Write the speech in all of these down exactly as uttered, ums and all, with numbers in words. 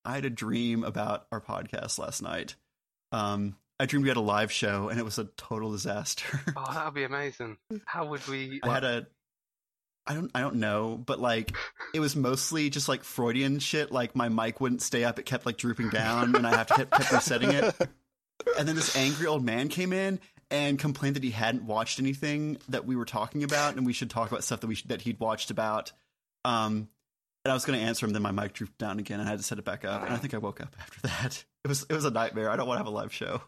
I had a dream about our podcast last night. Um, I dreamed we had a live show, and it was a total disaster. Oh, that would be amazing. How would we? I had a, I don't, I don't know, but like, it was mostly just like Freudian shit. Like my mic wouldn't stay up; it kept like drooping down, and I have to keep, kept resetting it. And then this angry old man came in and complained that he hadn't watched anything that we were talking about, and we should talk about stuff that we should, that he'd watched about. Um, and I was going to answer him, then my mic drooped down again, and I had to set it back up. And I think I woke up after that. It was it was a nightmare. I don't want to have a live show.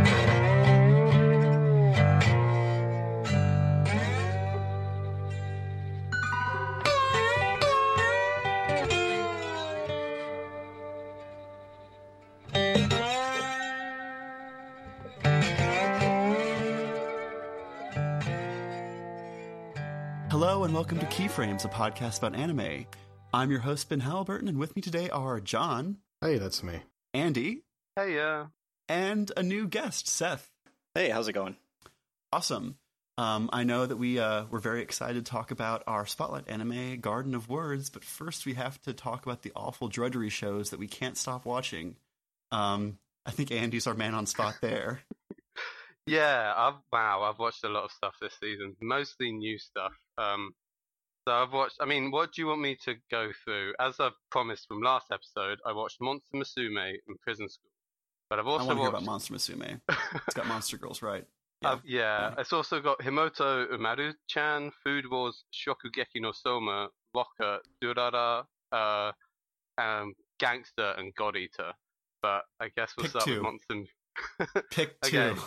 Hello and welcome to Keyframes, a podcast about anime. I'm your host, Ben Halliburton, and with me today are John. Hey, that's me. Andy. Hey, yeah. And a new guest, Seth. Hey, how's it going? Awesome. Um, I know that we uh, we're very excited to talk about our Spotlight anime, Garden of Words, but first we have to talk about the awful drudgery shows that we can't stop watching. Um, I think Andy's our man on spot there. Yeah, I've, wow, I've watched a lot of stuff this season, mostly new stuff. Um, so I've watched, I mean, what do you want me to go through? As I've promised from last episode, I watched Monster Musume and Prison School. But I've also I want to hear watched... about Monster Musume. It's got Monster Girls, right? Yeah, uh, yeah. It's also got Himoto Umaru-chan, Food Wars, Shokugeki no Soma, Rocker, Durara, uh, um, Gangster, and God Eater. But I guess we'll Pick start two. with Monster... Pick two. Okay.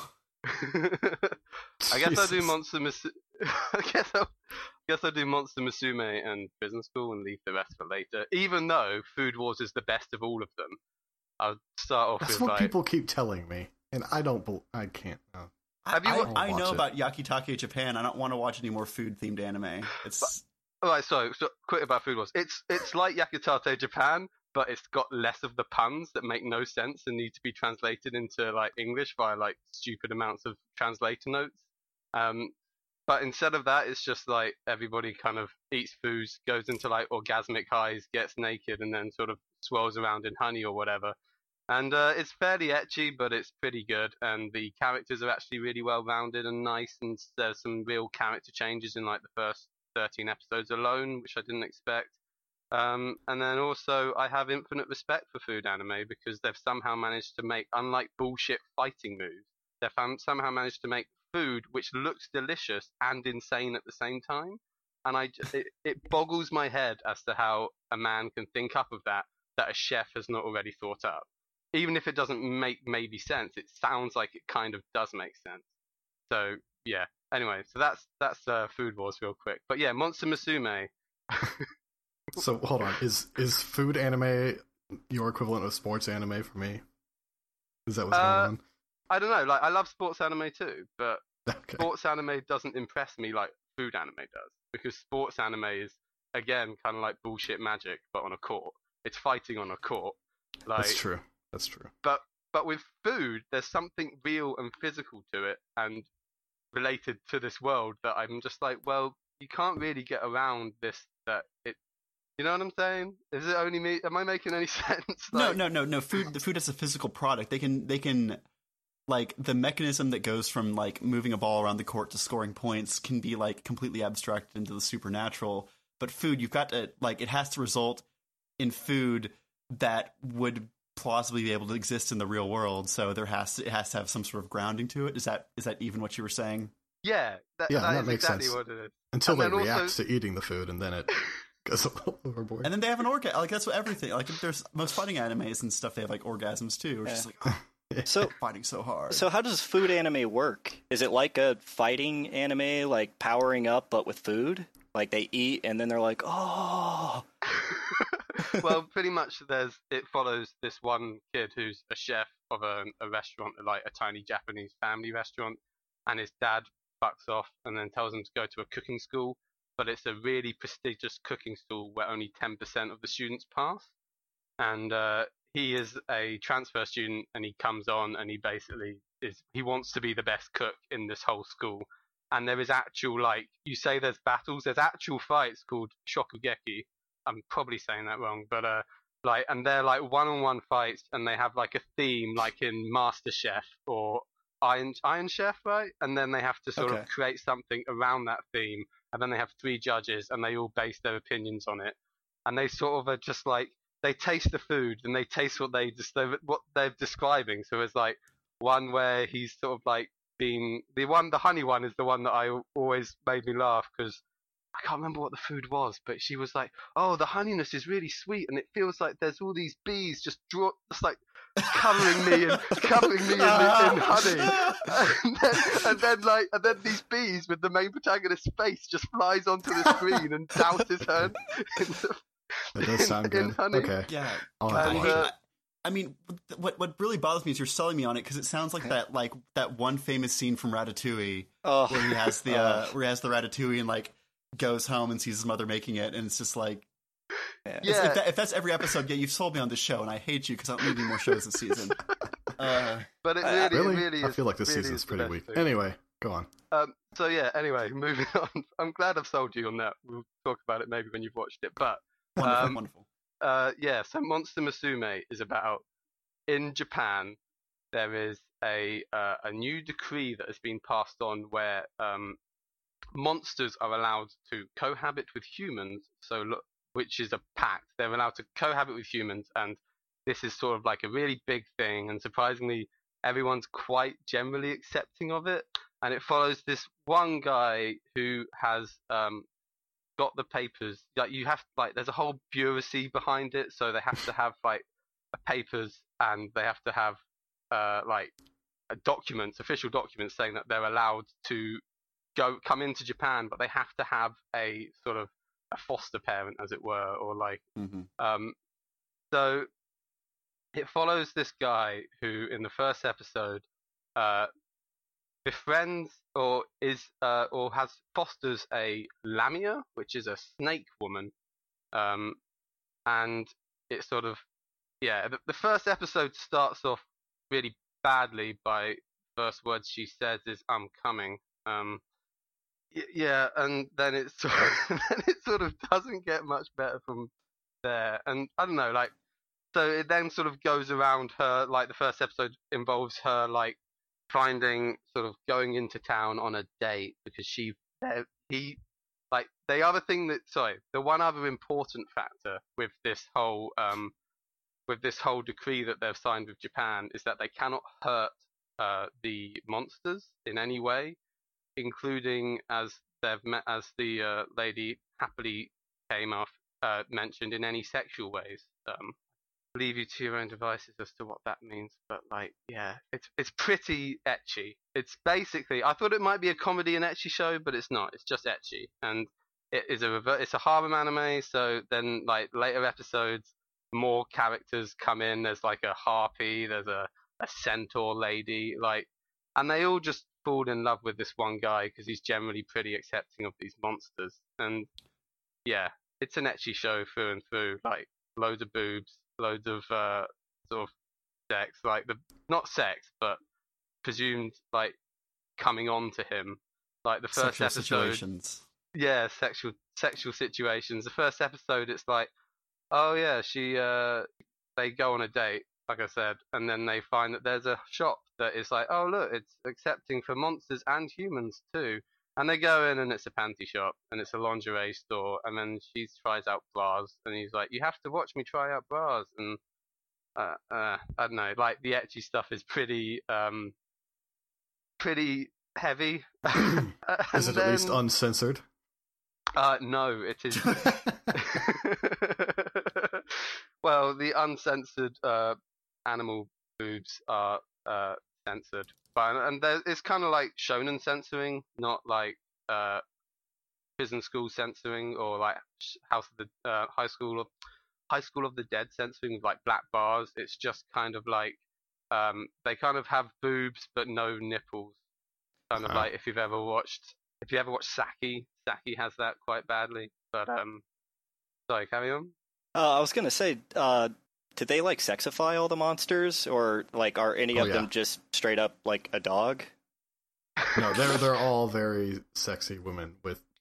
I guess I'll do Monster Mus- I guess I'll, I guess I'll do Monster Musume and Prison School and leave the rest for later. Even though Food Wars is the best of all of them, I'll start off That's with what like... people keep telling me, and I don't. Bel- I can't. No. Have you? I, wa- I, I know it. about Yakitake Japan. I don't want to watch any more food-themed anime. It's All right, so, so quick about Food Wars. It's it's like Yakitate Japan, but it's got less of the puns that make no sense and need to be translated into like English via like stupid amounts of translator notes. Um, but instead of that, it's just like everybody kind of eats foods, goes into like orgasmic highs, gets naked, and then sort of swirls around in honey or whatever. And uh, it's fairly ecchi, but it's pretty good. And the characters are actually really well rounded and nice. And there's some real character changes in like the first thirteen episodes alone, which I didn't expect. Um, and then also, I have infinite respect for food anime because they've somehow managed to make, unlike bullshit fighting moves, they've um, somehow managed to make food which looks delicious and insane at the same time. And I, it, it boggles my head as to how a man can think up of that that a chef has not already thought up. Even if it doesn't make maybe sense, it sounds like it kind of does make sense. So yeah. Anyway, so that's that's uh, Food Wars real quick. But yeah, Monster Musume. So hold on. Is is food anime your equivalent of sports anime for me? Is that what's Uh, going on? I don't know. Like I love sports anime too, but Okay. sports anime doesn't impress me like food anime does because sports anime is again kind of like bullshit magic, but on a court. It's fighting on a court. Like, That's true. That's true. But but with food, there's something real and physical to it, and related to this world that I'm just like, well, you can't really get around this. That it, you know what I'm saying? Is it only me? Am I making any sense? no, Like, no, no, no. Food. The food is a physical product. They can, they can, like the mechanism that goes from like moving a ball around the court to scoring points can be like completely abstracted into the supernatural. But food, you've got to like, it has to result in food that would plausibly be able to exist in the real world. So there has to, it has to have some sort of grounding to it. Is that is that even what you were saying? Yeah, that, Yeah, that, that is makes exactly sense. what it is. Until And they then react also- to eating the food, and then it goes a little overboard. And then they have an orgasm. Like that's what everything. Like there's most fighting animes and stuff. They have like orgasms too. It's just like oh, So, fighting so hard. so how does food anime work? Is it like a fighting anime, like powering up but with food? Like they eat and then they're like, oh. Well, pretty much there's it follows this one kid who's a chef of a, a restaurant, like a tiny Japanese family restaurant, and his dad fucks off and then tells him to go to a cooking school, but it's a really prestigious cooking school where only ten percent of the students pass. And uh, he is a transfer student, and he comes on and he basically is he wants to be the best cook in this whole school. And there is actual, like, you say there's battles, there's actual fights called Shokugeki. I'm probably saying that wrong, but uh, like, and they're like one-on-one fights, and they have like a theme, like in MasterChef or Iron Iron Chef, right? And then they have to sort Okay. of create something around that theme, and then they have three judges, and they all base their opinions on it, and they sort of are just like they taste the food and they taste what they just what they're describing. So it's like one where he's sort of like being the one, the honey one is the one that I always made me laugh because I can't remember what the food was, but she was like, "Oh, the honeyness is really sweet, and it feels like there's all these bees just draw, just like covering me and covering me in, in honey." And then, and then, like, and then these bees with the main protagonist's face just flies onto the screen and douses her in, the, That does sound in, in good. honey. Okay. Yeah. I'll God, have I, to And, hate- watch uh, it. I mean, what what really bothers me is you're selling me on it because it sounds like that like that one famous scene from Ratatouille Oh, where he has the Oh. uh, where he has the ratatouille and like goes home and sees his mother making it, and it's just like, yeah. it's- Yeah. if, that, if that's every episode, yeah, you've sold me on this show, and I hate you because I don't need any more shows this season. Uh, But it I- really, Really? it really I is. feel like this really season's is the pretty best weak. thing. Anyway, go on. Um, so yeah. Anyway, moving on. I'm glad I've sold you on that. We'll talk about it maybe when you've watched it. But wonderful, Um, wonderful. uh, yeah. So Monster Musume is about in Japan. There is a uh, a new decree that has been passed on where um, monsters are allowed to cohabit with humans. So look, which is a pact. They're allowed to cohabit with humans, and this is sort of like a really big thing. And surprisingly, everyone's quite generally accepting of it. And it follows this one guy who has um, got the papers. Like you have, like there's a whole bureaucracy behind it. So they have to have like papers, and they have to have uh, like uh, documents, official documents saying that they're allowed to go come into Japan, but they have to have a sort of a foster parent, as it were, or like hmm um. So it follows this guy who, in the first episode, uh, befriends or is uh, or has fosters a lamia, which is a snake woman, um, and it sort of yeah. The, the first episode starts off really badly by first words she says is "I'm coming." Um, y- yeah, and then it sort of, then it sort of doesn't get much better from there. And I don't know, like so it then sort of goes around her. Like the first episode involves her like finding sort of going into town on a date because she uh, he like the other thing that sorry the one other important factor with this whole um with this whole decree that they've signed with Japan is that they cannot hurt uh, the monsters in any way, including as they've met as the uh, lady happily came off uh, mentioned in any sexual ways. Um, leave you to your own devices as to what that means, but like yeah, it's it's pretty ecchi. It's basically I thought it might be a comedy and ecchi show, but it's not. It's just ecchi, and it is a rever- it's a harem anime. So then like later episodes, more characters come in. There's like a harpy, there's a a centaur lady, like, and they all just fall in love with this one guy because he's generally pretty accepting of these monsters. And yeah, it's an ecchi show through and through. Like loads of boobs, loads of uh, sort of sex, like the not sex, but presumed like coming on to him. Like the first Sexual episode, situations. yeah, sexual sexual situations. The first episode, it's like, oh yeah, she uh, they go on a date, like I said, and then they find that there's a shop that is like, oh look, it's accepting for monsters and humans too. And they go in and it's a panty shop and it's a lingerie store, and then she tries out bras, and he's like, you have to watch me try out bras, and uh, uh, I don't know, like the ecchi stuff is pretty um, pretty heavy. Is it And at least then- uncensored? Uh, no, it is. Well, the uncensored uh, animal boobs are uh, censored, but and there, it's kind of like shonen censoring, not like uh, prison school censoring or like sh- House of the uh, High School of High School of the Dead censoring with like black bars. It's just kind of like um, they kind of have boobs but no nipples. Kind of Huh. like if you've ever watched if you ever watched Saki, Saki has that quite badly. But um, sorry, carry on. Uh, I was gonna say, uh, did they like sexify all the monsters, or like are any Oh, of yeah. them just straight up like a dog? No, they're they're all very sexy women with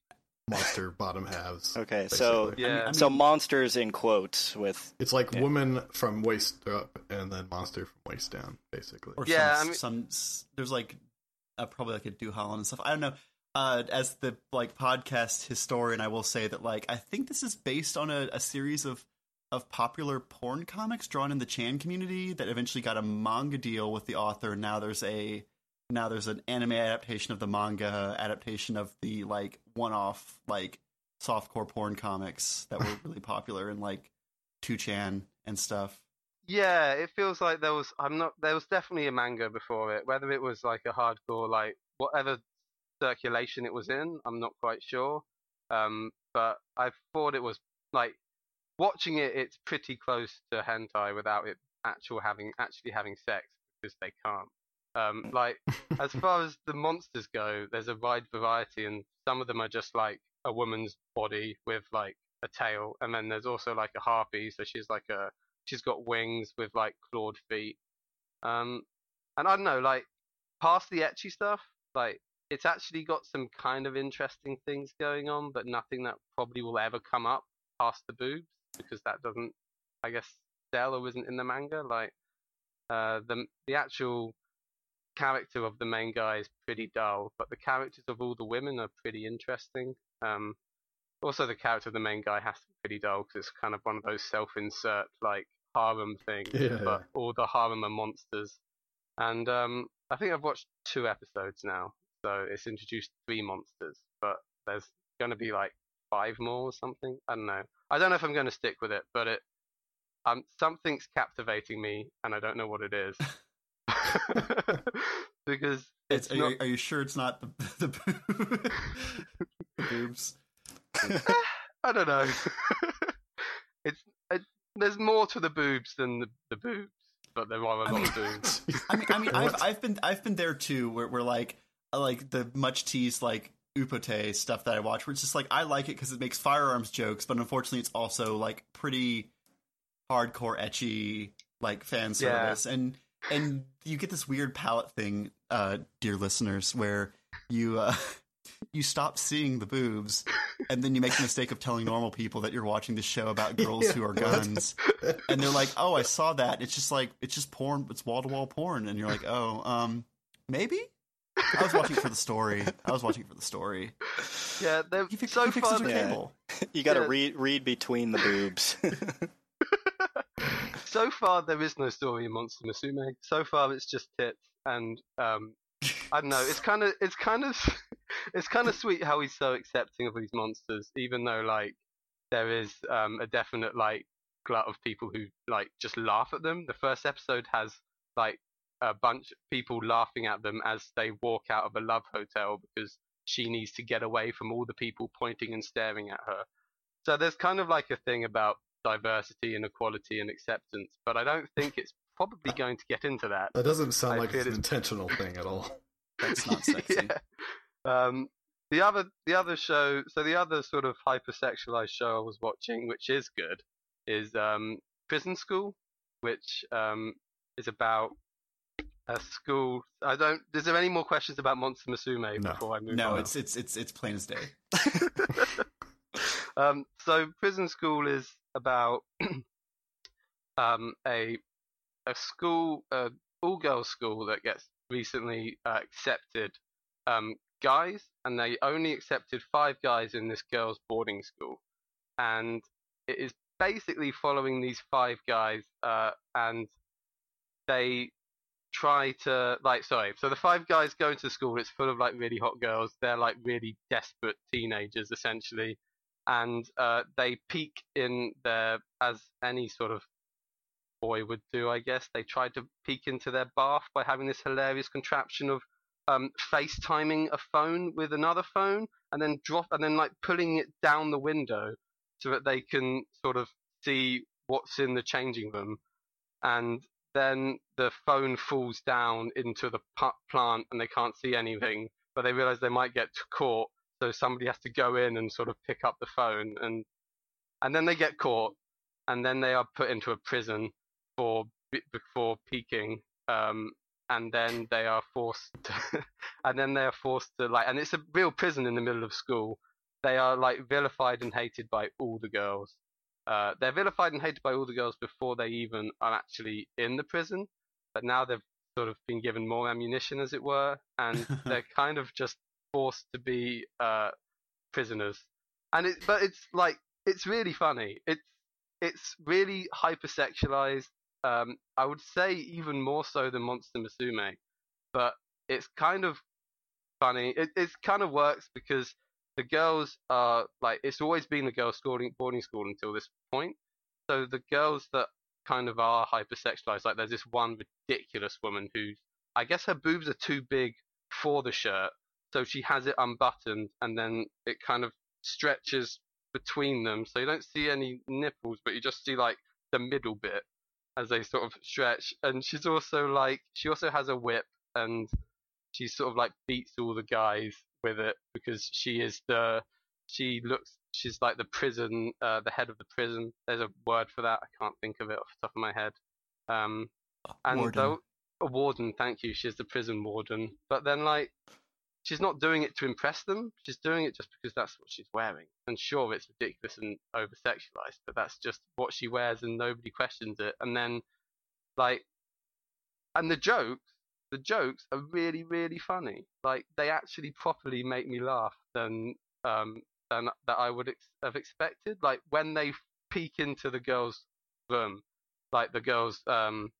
monster bottom halves. Okay, so basically. Yeah. I mean- so monsters in quotes with It's like Yeah. woman from waist up and then monster from waist down, basically. Or Yeah, some, I mean- some s- there's like uh, probably like a Dew Holland and stuff. I don't know. Uh, as the like podcast historian, I will say that like I think this is based on a, a series of of popular porn comics drawn in the Chan community that eventually got a manga deal with the author. And now there's a now there's an anime adaptation of the manga, adaptation of the like one off like softcore porn comics that were really popular in like two chan and stuff. Yeah, it feels like there was. I'm not. There was definitely a manga before it. Whether it was like a hardcore, like whatever circulation it was in, I'm not quite sure. Um, but I thought it was like watching it. It's pretty close to hentai without it actual having actually having sex because they can't. Um, like as far as the monsters go, there's a wide variety, and some of them are just like a woman's body with like a tail, and then there's also like a harpy, so she's like a she's got wings with like clawed feet. Um, and I don't know, like past the ecchi stuff, like it's actually got some kind of interesting things going on, but nothing that probably will ever come up past the boobs because that doesn't, I guess, sell or isn't in the manga. Like uh, the the actual character of the main guy is pretty dull, but the characters of all the women are pretty interesting. Um, also, the character of the main guy has to be pretty dull because it's kind of one of those self-insert like harem things, Yeah, but yeah. all the harem are monsters. And um, I think I've watched two episodes now, so it's introduced three monsters, but there's going to be like five more or something. I don't know. I don't know if I'm going to stick with it, but it um something's captivating me, and I don't know what it is. Because It's, it's are, not. you, are you sure it's not the the, boob- the boobs? I don't know. it's it, there's more to the boobs than the, the boobs, but there are a I lot mean- of boobs. I mean, I mean, I've What? I've been I've been there too, where where like uh, like the much teased like Upote stuff that I watch, where it's just like I like it because it makes firearms jokes, but unfortunately, it's also like pretty hardcore ecchi like fan service, and and you get this weird palette thing, uh, dear listeners, where you uh, you stop seeing the boobs, and then you make the mistake of telling normal people that you're watching this show about girls Yeah, who are what? guns. And they're like, "Oh, I saw that. It's just like it's just porn. It's wall to wall porn." And you're like, "Oh, um, maybe." I was watching it for the story. I was watching it for the story. Yeah, they're He, fix, so he fixes far. her Yeah. cable. you got to Yeah. read read between the boobs. So far, there is no story in Monster Musume. So far, it's just tits, and um, I don't know. It's kind of, it's kind of, it's kind of sweet how he's so accepting of these monsters, even though like there is um, a definite like glut of people who like just laugh at them. The first episode has like a bunch of people laughing at them as they walk out of a love hotel because she needs to get away from all the people pointing and staring at her. So there's kind of like a thing about diversity and equality and acceptance, but I don't think it's probably going to get into that. That doesn't sound I like feel it's an it's- intentional thing at all. That's not sexy. Yeah. Um, the other, the other show, so the other sort of hypersexualized show I was watching, which is good, is um, Prison School, which um, is about a school. I don't. Is there any more questions about Monster Musume No. before I move No, on? it's it's it's it's plain as day. um, so Prison School is about um, a a school, a all girls school that gets recently uh, accepted um, guys, and they only accepted five guys in this girls' boarding school, and it is basically following these five guys, uh, and they try to like sorry so the five guys go into school. It's full of like really hot girls. They're like really desperate teenagers essentially, and uh, they peek in their, as any sort of boy would do, I guess. They tried to peek into their bath by having this hilarious contraption of um, FaceTiming a phone with another phone, and then drop and then like pulling it down the window so that they can sort of see what's in the changing room. And then the phone falls down into the pu- plant, and they can't see anything. But they realize they might get caught, so somebody has to go in and sort of pick up the phone, and and then they get caught, and then they are put into a prison for before peeking, um, and then they are forced, to, and then they are forced to like, and it's a real prison in the middle of school, they are like vilified and hated by all the girls. Uh, they're vilified and hated by all the girls before they even are actually in the prison, but now they've sort of been given more ammunition, as it were, and they're kind of just forced to be uh, prisoners. And it, but it's like it's really funny. It's it's really hypersexualized. Um, I would say even more so than Monster Musume, but it's kind of funny. It it kind of works because the girls are like it's always been the girls' schooling boarding school until this point. So the girls that kind of are hypersexualized, like there's this one ridiculous woman who I guess her boobs are too big for the shirt, so she has it unbuttoned and then it kind of stretches between them, so you don't see any nipples, but you just see like the middle bit as they sort of stretch. And she's also like she also has a whip, and she sort of like beats all the guys with it because she is the she looks she's like the prison uh, the head of the prison. There's a word for that. I can't think of it off the top of my head. Um, and Warden. though a warden, thank you. She's the prison warden. But then like she's not doing it to impress them. She's doing it just because that's what she's wearing. And sure, it's ridiculous and over sexualized, but that's just what she wears, and nobody questions it. And then like and the jokes. The jokes are really, really funny. Like they actually properly make me laugh than um than that I would ex- have expected. Like when they peek into the girls' room, like the girls um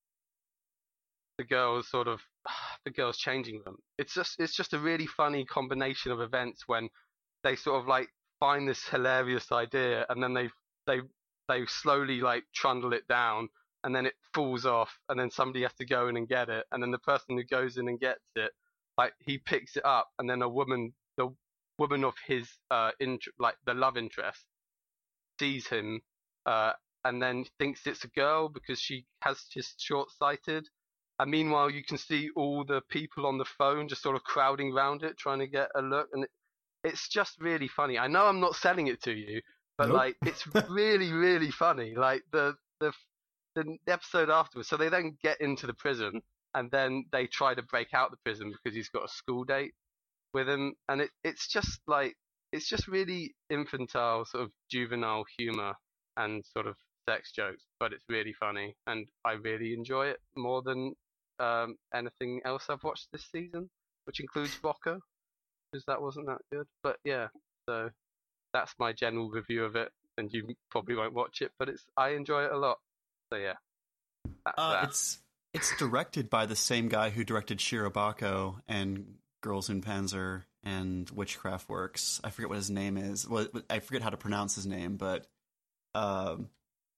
the girls sort of the girls' changing room. It's just it's just a really funny combination of events when they sort of like find this hilarious idea and then they they they slowly like trundle it down. And then it falls off, and then somebody has to go in and get it, and then the person who goes in and gets it, like he picks it up, and then a woman, the woman of his uh, int- like the love interest, sees him, uh, and then thinks it's a girl because she has just short-sighted. And meanwhile, you can see all the people on the phone just sort of crowding around it, trying to get a look, and it, it's just really funny. I know I'm not selling it to you, but Nope. like it's really, really funny. Like the the the episode afterwards, so they then get into the prison and then they try to break out the prison because he's got a school date with him, and it, it's just like it's just really infantile sort of juvenile humor and sort of sex jokes, but it's really funny and I really enjoy it more than um, anything else I've watched this season, which includes Boca, because that wasn't that good. But yeah, so that's my general review of it, and you probably won't watch it, but it's I enjoy it a lot. So yeah, that's Uh, that. it's it's directed by the same guy who directed Shirobako and Girls in Panzer and Witchcraft Works. I forget what his name is. Well, I forget how to pronounce his name, but um,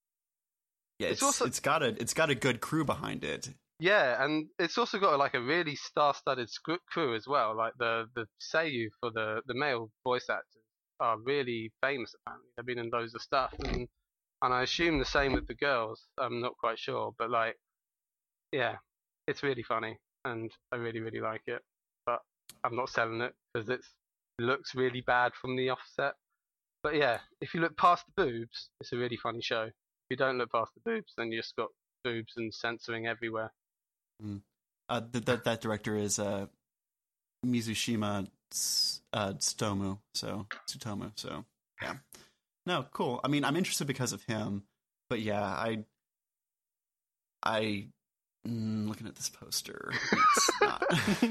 yeah, It's it's, also- it's got a it's got a good crew behind it. Yeah, and it's also got like a really star-studded script crew as well. Like the the seiyuu for the the male voice actors are really famous. Apparently, they've been in loads of stuff, and and I assume the same with the girls. I'm not quite sure, but like, yeah, it's really funny, and I really really like it. But I'm not selling it because it looks really bad from the offset. But yeah, if you look past the boobs, it's a really funny show. If you don't look past the boobs, then you just got boobs and censoring everywhere. Mm. Uh, th- that that director is uh, Mizushima uh, Tsutomu. So Tsutomu. So yeah, no, cool. I mean, I'm interested because of him, but yeah, I, I, mm, looking at this poster, it's not.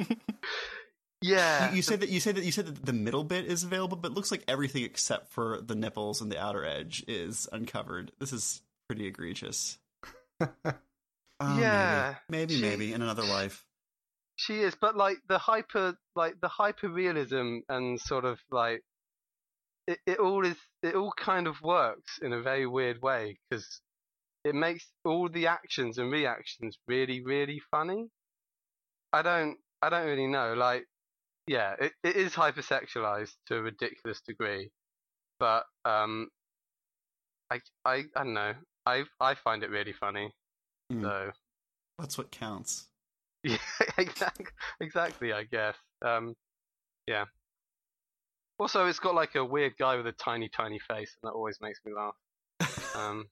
Yeah, you, you said that you said that you said that the middle bit is available, but it looks like everything except for the nipples and the outer edge is uncovered. This is pretty egregious. Oh, Yeah, maybe, maybe, she- maybe in another life. she is, but like the hyper, like the hyper realism and sort of like it, it all is, it all kind of works in a very weird way because it makes all the actions and reactions really, really funny. I don't, I don't really know. Like, yeah, it, it is hypersexualized to a ridiculous degree, but um, I, I, I don't know. I, I find it really funny. Mm. So. That's what counts. Yeah, exactly. Exactly, I guess. Um, yeah. Also, it's got like a weird guy with a tiny, tiny face, and that always makes me laugh. Um,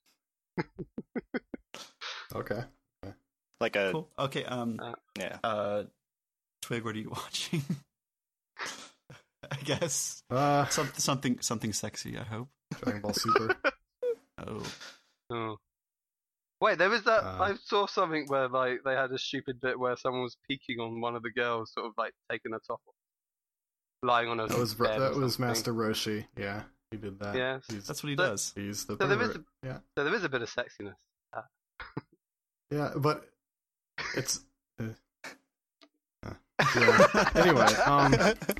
Okay. Like a Cool. Okay. Um. Uh, yeah. Uh. Twig, what are you watching? I guess Uh, Some, something something sexy. I hope. Dragon Ball Super. Oh, Oh. Wait, there was that. Uh, I saw something where like they had a stupid bit where someone was peeking on one of the girls, sort of like taking her top off, lying on her. That was bed that or was something. Master Roshi. Yeah, he did that. Yes. he's, that's what he So- does. he's the So there is pervert. Yeah, So there is a bit of sexiness. yeah, but it's. Uh, uh, yeah. Anyway, um,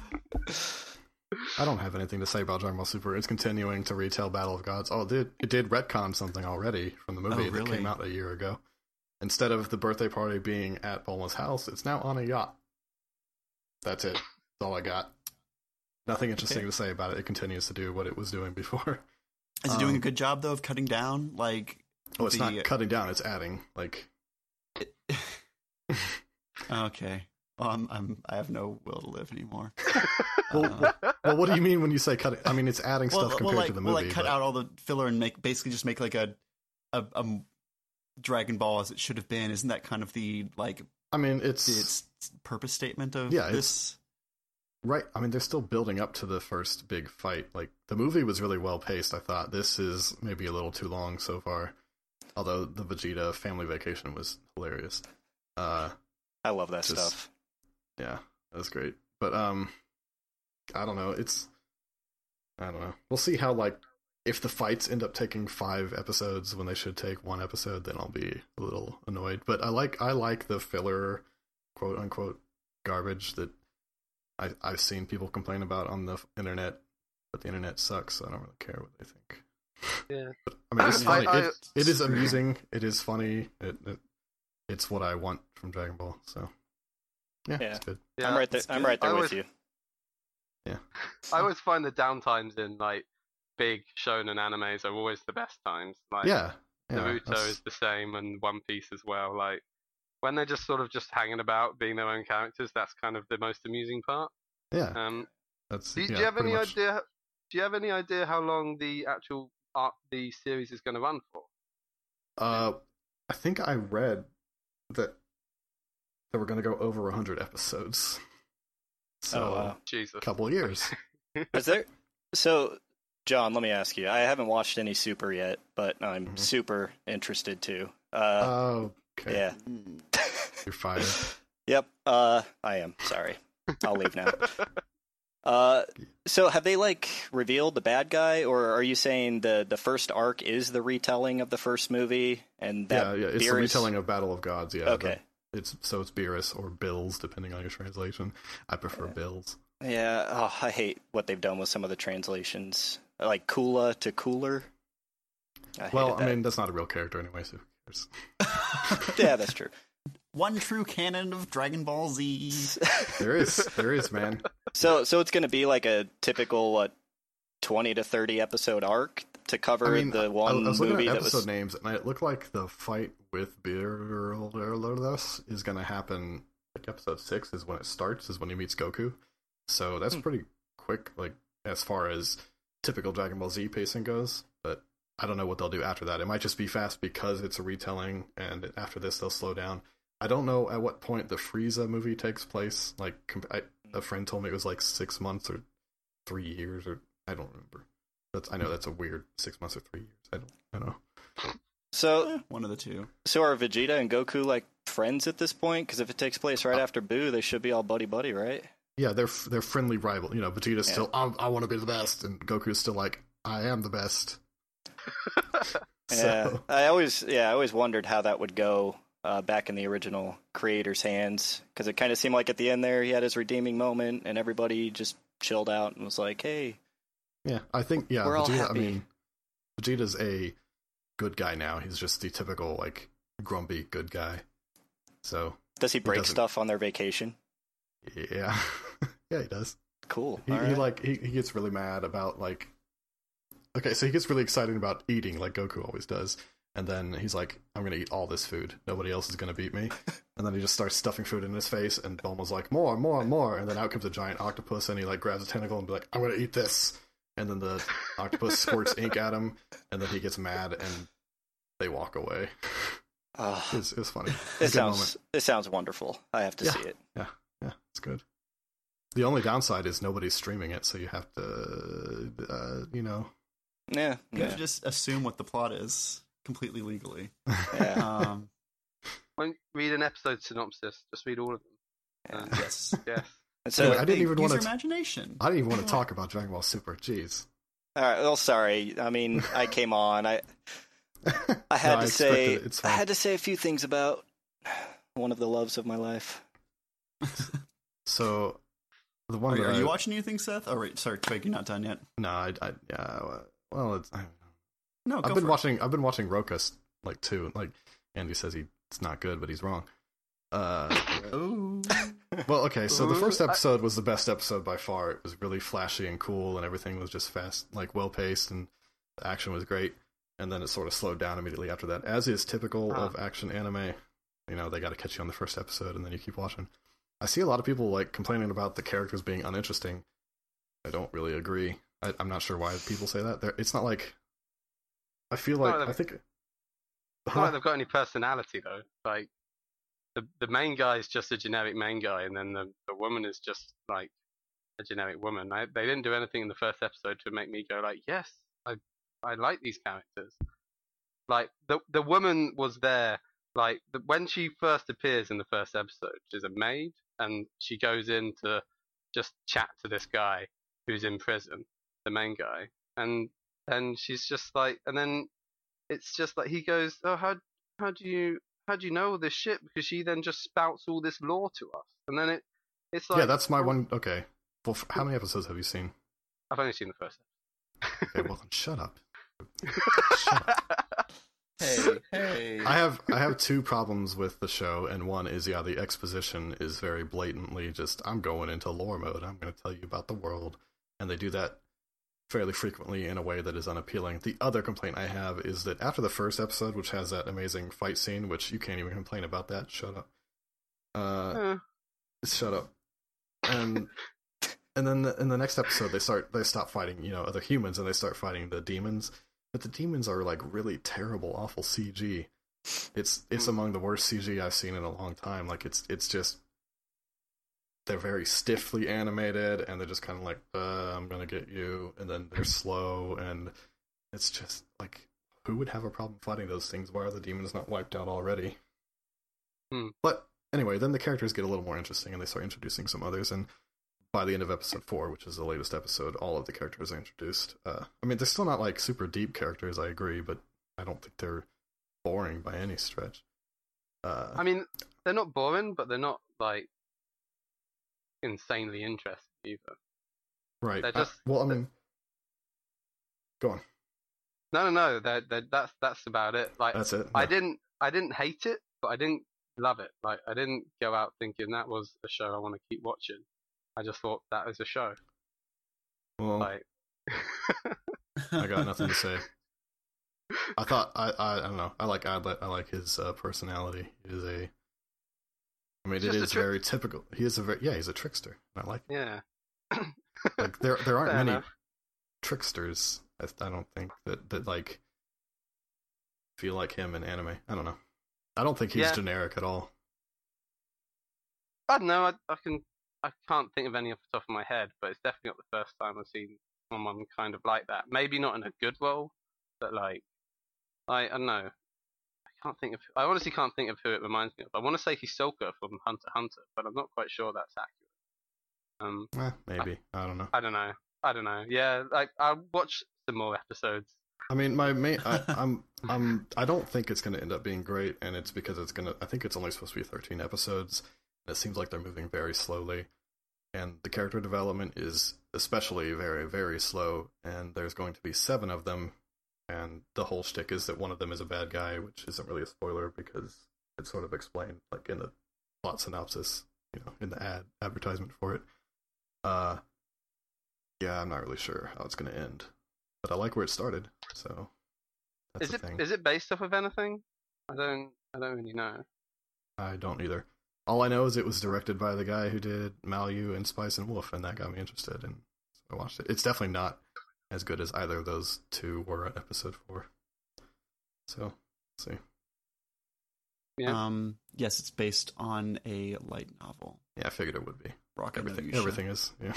I don't have anything to say about Dragon Ball Super. It's continuing to retell Battle of Gods. Oh, it did it did retcon something already from the movie Oh, that really? came out a year ago. Instead of the birthday party being at Bulma's house, it's now on a yacht. That's it. That's all I got. Nothing interesting Okay. to say about it. It continues to do what it was doing before. Is it doing a Um, good job though of cutting down? Like, Oh, it's the- not cutting down; it's adding. Like, okay. Well, I'm, I'm I have no will to live anymore. well, Uh, well, what do you mean when you say cutting? I mean, it's adding well, stuff well, compared like, to the well, movie. like cut but- out all the filler and make basically just make like a, a a Dragon Ball as it should have been. Isn't that kind of the like I mean, it's its purpose statement of Yeah, this? right. I mean, they're still building up to the first big fight. Like, the movie was really well paced. I thought this is maybe a little too long so far. Although the Vegeta family vacation was hilarious. Uh, I love that Just- stuff. yeah, that was great. But um, I don't know. It's I don't know. We'll see how like if the fights end up taking five episodes when they should take one episode, then I'll be a little annoyed. But I like I like the filler, quote unquote, garbage that I I've seen people complain about on the internet. But the internet sucks, so I don't really care what they think. Yeah. But, I mean, it's I- funny. I- it, it is amusing. It is funny. It, it it's what I want from Dragon Ball. So yeah, Yeah. it's good. Yeah, I'm right there. it's I'm good. right there I with always- you. I always find the downtimes in like big shonen animes are always the best times. Like Yeah, yeah. Naruto that's- is the same, and One Piece as well. Like when they're just sort of just hanging about, being their own characters, that's kind of the most amusing part. yeah. Um, That's do, you- yeah, do you have pretty any much. idea? Do you have any idea how long the actual art the series is going to run for? Uh, I think I read that they were going to go over a hundred episodes. So Oh, wow. Jesus. a couple of years. Is there? So, John, let me ask you. I haven't watched any Super yet, but I'm Mhm. super interested to. Uh, Oh, okay. yeah. Mm. You're fired. Yep. Uh, I am. Sorry. I'll leave now. Uh, so have they like revealed the bad guy, or are you saying the the first arc is the retelling of the first movie, and Yeah, that yeah. It's the Beerus- retelling of Battle of Gods. Yeah. Okay. the- it's so it's Beerus or Bills, depending on your translation. I prefer Yeah. Bills. Yeah. Oh, I hate what they've done with some of the translations, like Kula to Cooler. I Well, hated I that. mean, that's not a real character anyway, so who cares? yeah, that's true. One true canon of Dragon Ball Z. There is, there is, man. So, so it's going to be like a typical what, twenty to thirty episode arc to cover I mean, the I, one I was looking movie at that episode was. names, and it looked like the fight with Beerus is going to happen. Like episode six is when it starts, is when he meets Goku. So that's Hmm. pretty quick, like as far as typical Dragon Ball Z pacing goes. But I don't know what they'll do after that. It might just be fast because it's a retelling, and after this they'll slow down. I don't know at what point the Frieza movie takes place. Like com- I, a friend told me it was like six months or three years, or I don't remember. That's I know that's a weird six months or three years. I don't I don't know. So, Eh, one of the two. so are Vegeta and Goku like friends at this point? Because if it takes place right after Boo, they should be all buddy buddy, right? Yeah, they're they're friendly rival. You know, Vegeta's Yeah. still I, I want to be the best, and Goku's still like I am the best. Yeah, So I always, yeah, I always wondered how that would go uh, back in the original creator's hands, because it kind of seemed like at the end there he had his redeeming moment, and everybody just chilled out and was like, "Hey, yeah, I think yeah, We're all Vegeta. I happy. mean, Vegeta's a good guy now. He's just the typical like grumpy good guy. So does he break doesn't- stuff on their vacation?" yeah, yeah, he does. Cool. He, All he right. like he, he gets really mad about like okay, so he gets really excited about eating like Goku always does, and then he's like, "I'm gonna eat all this food. Nobody else is gonna beat me." And then he just starts stuffing food in his face, and Bulma's like, "More, more, more!" And then out comes a giant octopus, and he like grabs a tentacle and be like, "I'm gonna eat this." And then the octopus squirts ink at him, and then he gets mad, and they walk away. Oh, It's it's funny. this It's a good sounds this sounds wonderful. I have to Yeah. see it. moment. Yeah, it's good. The only downside is nobody's streaming it, so you have to, uh, you know. Yeah, You yeah. have to just assume what the plot is completely legally. yeah. Um, When read an episode synopsis, just read all of them. Yeah. Uh, yes. yes. And so, Anyway, I didn't Hey, even use want your to. imagination. I didn't even want to talk about Dragon Ball Super. Jeez. all right. Well, sorry. I mean, I came on. I I had No, I to say expected it. It's I fine. had to say a few things about one of the loves of my life. So the one Are, that are I, you watching anything, Seth? Oh, wait, sorry, Twig, you're not done yet. No, I, I yeah. Well, it's. I, No, go I've been for watching. I've been watching Rokas like too. Like Andy says, he it's not good, but he's wrong. Uh, it. Ooh. well, okay. So the Ooh, first I- episode was the best episode by far. It was really flashy and cool, and everything was just fast, like well paced, and the action was great. And then it sort of slowed down immediately after that, as is typical Huh. of action anime. You know, they got to catch you on the first episode, and then you keep watching. I see a lot of people like complaining about the characters being uninteresting. I don't really agree. I, I'm not sure why people say that. They're, it's not like. I feel not like like- I think. It's not like they've got any personality though. Like the the main guy is just a generic main guy, and then the the woman is just like a generic woman. I, they didn't do anything in the first episode to make me go like, yes, I I like these characters. Like the the woman was there. Like the, when she first appears in the first episode, she's a maid, and she goes in to just chat to this guy who's in prison, the main guy, and then she's just like, and then it's just like he goes, oh, how how do you how do you know all this shit? Because she then just spouts all this lore to us, and then it it's like, yeah, that's my one. Okay. Well, f- how many episodes have you seen? I've only seen the first. Okay, well then shut up. Shut up. Hey, hey. I have I have two problems with the show, and one is yeah, the exposition is very blatantly just I'm going into lore mode. I'm going to tell you about the world, and they do that fairly frequently in a way that is unappealing. The other complaint I have is that after the first episode, which has that amazing fight scene, which you can't even complain about that. Shut up. Uh, Eh. shut up. And and then the, in the next episode, they start they stop fighting you know other humans and they start fighting the demons. But the demons are like really terrible, awful C G. It's it's among the worst C G I've seen in a long time. Like it's it's just they're very stiffly animated, and they're just kind of like, uh, "I'm gonna get you," and then they're slow, and it's just like, who would have a problem fighting those things? Why are the demons not wiped out already? Hmm. But anyway, then the characters get a little more interesting, and they start introducing some others, and by the end of episode four, which is the latest episode, all of the characters are introduced. Uh, I mean, they're still not like super deep characters, I agree, but I don't think they're boring by any stretch. Uh, I mean, they're not boring, but they're not like insanely interesting either. right. they're I- just- well, I mean, go on. No, no, no. They're, they're, that's that's about it. Like That's it. I Yeah. didn't I didn't hate it, but I didn't love it. Like I didn't go out thinking that was a show I want to keep watching. I just thought that was a show. Well, Like I got nothing to say. I thought I I, I don't know. I like Adlet. I like his uh, personality. He is a. I mean, He's it just a is trick- very typical. He is a very yeah. He's a trickster. I like. It. Yeah. Like there there aren't Fair many enough. tricksters. I, I don't think that that like feel like him in anime. I don't know. I don't think he's Yeah. generic at all. I don't know. I, I can. I can't think of any off the top of my head, but it's definitely not the first time I've seen someone kind of like that. Maybe not in a good role, but like, I, I don't know. I can't think of. I honestly can't think of who it reminds me of. I want to say Hisoka from Hunter x Hunter, but I'm not quite sure that's accurate. Um, Eh, maybe I don't know. I don't know. I don't know. Yeah, like I'll watch some more episodes. I mean, my main, I, I'm, I'm, I don't think it's going to end up being great, and it's because it's going to. I think it's only supposed to be thirteen episodes, and it seems like they're moving very slowly, and the character development is especially very, very slow. And there's going to be seven of them, and the whole shtick is that one of them is a bad guy, which isn't really a spoiler because it's sort of explained, like in the plot synopsis, you know, in the ad advertisement for it. Uh, yeah, I'm not really sure how it's going to end. But I like where it started, so that's Is the it thing. is it based off of anything? I don't I don't really know. I don't either. All I know is it was directed by the guy who did Malyu and Spice and Wolf, and that got me interested, and so I watched it. It's definitely not as good as either of those two were in episode four. So, let's see. Yeah. Um, yes, it's based on a light novel. Yeah, I figured it would be. Rocket Everything, no Yusha. everything is. Yeah.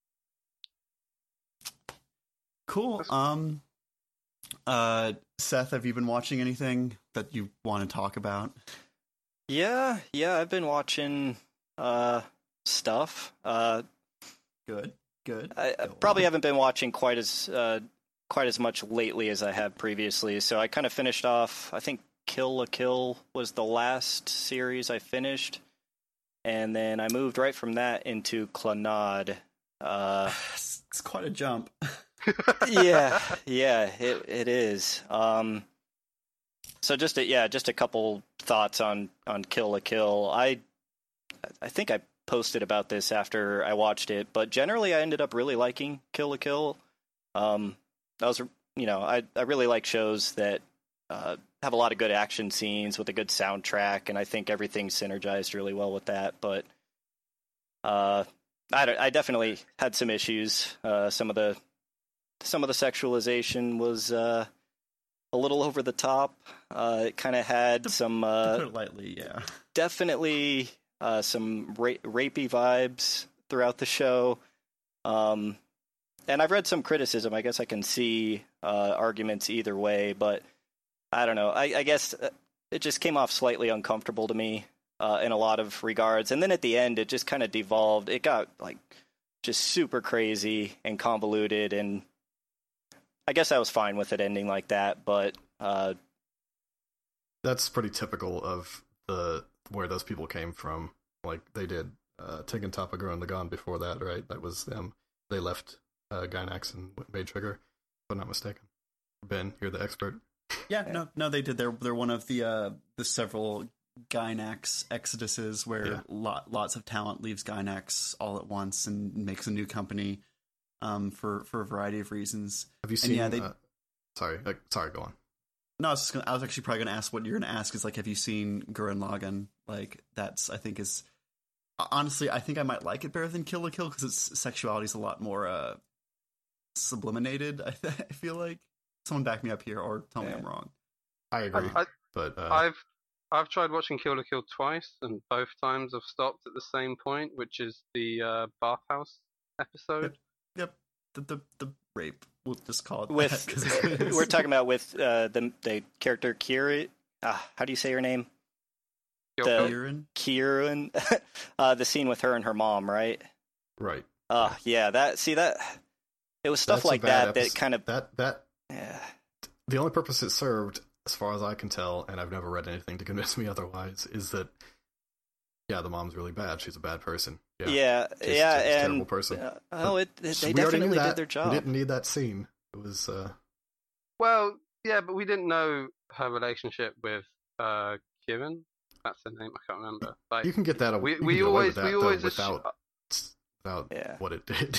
Cool. Um, uh, Seth, have you been watching anything that you want to talk about? Yeah, yeah, I've been watching uh, stuff. Uh, Good, good. I, I Go probably on. haven't been watching quite as uh, quite as much lately as I have previously. So I kind of finished off. I think Kill la Kill was the last series I finished, and then I moved right from that into Clannad. Uh, It's, it's quite a jump. yeah, yeah, it it is. Um, so just a, yeah, just a couple thoughts on on Kill la Kill. I I think I posted about this after I watched it, but generally I ended up really liking Kill la Kill. Um, I was, you know, I I really like shows that uh, have a lot of good action scenes with a good soundtrack, and I think everything synergized really well with that. But uh, I I definitely had some issues. Uh, some of the some of the sexualization was uh, a little over the top. Uh, it kind of had some To uh, put it lightly, yeah. definitely uh, some ra- rapey vibes throughout the show. Um, and I've read some criticism. I guess I can see uh, arguments either way, but I don't know. I, I guess it just came off slightly uncomfortable to me uh, in a lot of regards. And then at the end, it just kind of devolved. It got like just super crazy and convoluted, and I guess I was fine with it ending like that. But uh, That's pretty typical of the where those people came from. Like they did uh, Tengen Toppa Gurren Lagann before that, right? That was them. They left uh, Gainax and made Trigger, if I'm not mistaken. Ben, you're the expert. Yeah, no, no, they did. They're they're one of the uh, the several Gainax exoduses where Yeah. lot, lots of talent leaves Gainax all at once and makes a new company um, for for a variety of reasons. Have you And seen? yeah, they- uh, sorry, like, sorry. Go on. No, I was, just gonna, I was actually probably going to ask what you're going to ask is like, have you seen Gurren Lagann? Like, that's I think is honestly, I think I might like it better than Kill la Kill because its sexuality is a lot more uh, subliminated. I, I feel like someone back me up here or tell me Yeah. I'm wrong. I agree, I, but uh, I've I've tried watching Kill la Kill twice, and both times I've stopped at the same point, which is the uh, bathhouse episode. Yep, the the, the rape. We'll just call it with that 'cause it is. we're talking about with uh, the the character Kira. Ah, how do you say her name? Kyoko. the- Kieran? Kieran. uh, the scene with her and her mom, right? right. Uh, yeah. That see that it was stuff That's a like bad that that episode. kind of that that yeah. the only purpose it served, as far as I can tell, and I've never read anything to convince me otherwise, is that yeah, the mom's really bad. She's a bad person. Yeah, Yeah, She's- yeah, she's a terrible and person. uh, oh, it, it So they we already knew definitely that. did their job. We didn't need that scene. It was uh, Well, yeah, but we didn't know her relationship with uh, Kieran. That's her name. I can't remember. Like, you can get that. we you can we get away always with that, we though, always without without Yeah. what it did.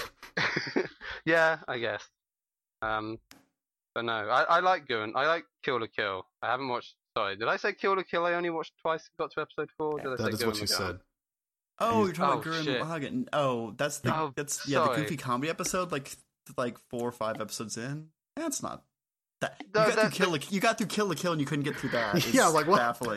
yeah, I guess. Um, but no, I, I like Gurren. I like Kill la Kill. I haven't watched. Sorry, did I say Kill la Kill? I only watched twice. Got to episode four. Did I say That is what Gurren you Lagann? said. Oh, you're talking Oh, about Gurren shit. Lagann. Oh, that's the Oh, that's yeah the sorry. goofy comedy episode. Like like four or five episodes in. That's not that. You No, got that- through Kill la, You got through Kill la Kill and you couldn't get through that. It's Yeah, like, what? baffling.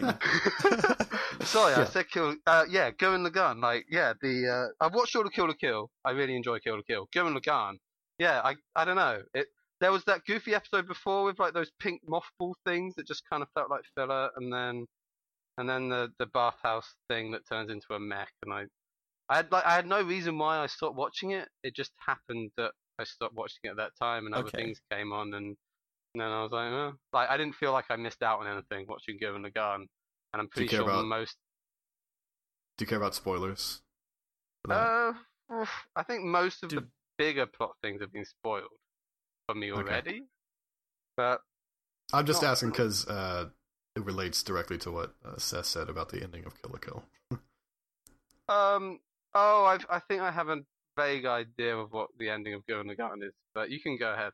Sorry, I Yeah. said Kill. Uh, yeah, Gurren Lagann. Like, yeah, the uh, I've watched all of Kill la Kill. I really enjoy Kill la Kill. Gurren Lagann. Yeah, I I don't know. It there was that goofy episode before with like those pink mothball things that just kind of felt like filler, and then and then the the bathhouse thing that turns into a mech. And I I had like I had no reason why I stopped watching it. It just happened that I stopped watching it at that time, and other Okay. things came on, and, and then I was like, oh. like I didn't feel like I missed out on anything watching Gurren Lagann. And I'm Do you pretty care sure about- most. Do you care about spoilers? for that? Uh, oof, I think most of the Dude. bigger plot things have been spoiled for me Okay. already. But I'm just not- asking because uh, it relates directly to what uh, Seth said about the ending of Kill la Kill. um, oh, I I think I have a vague idea of what the ending of Gurren Lagann is. But you can go ahead.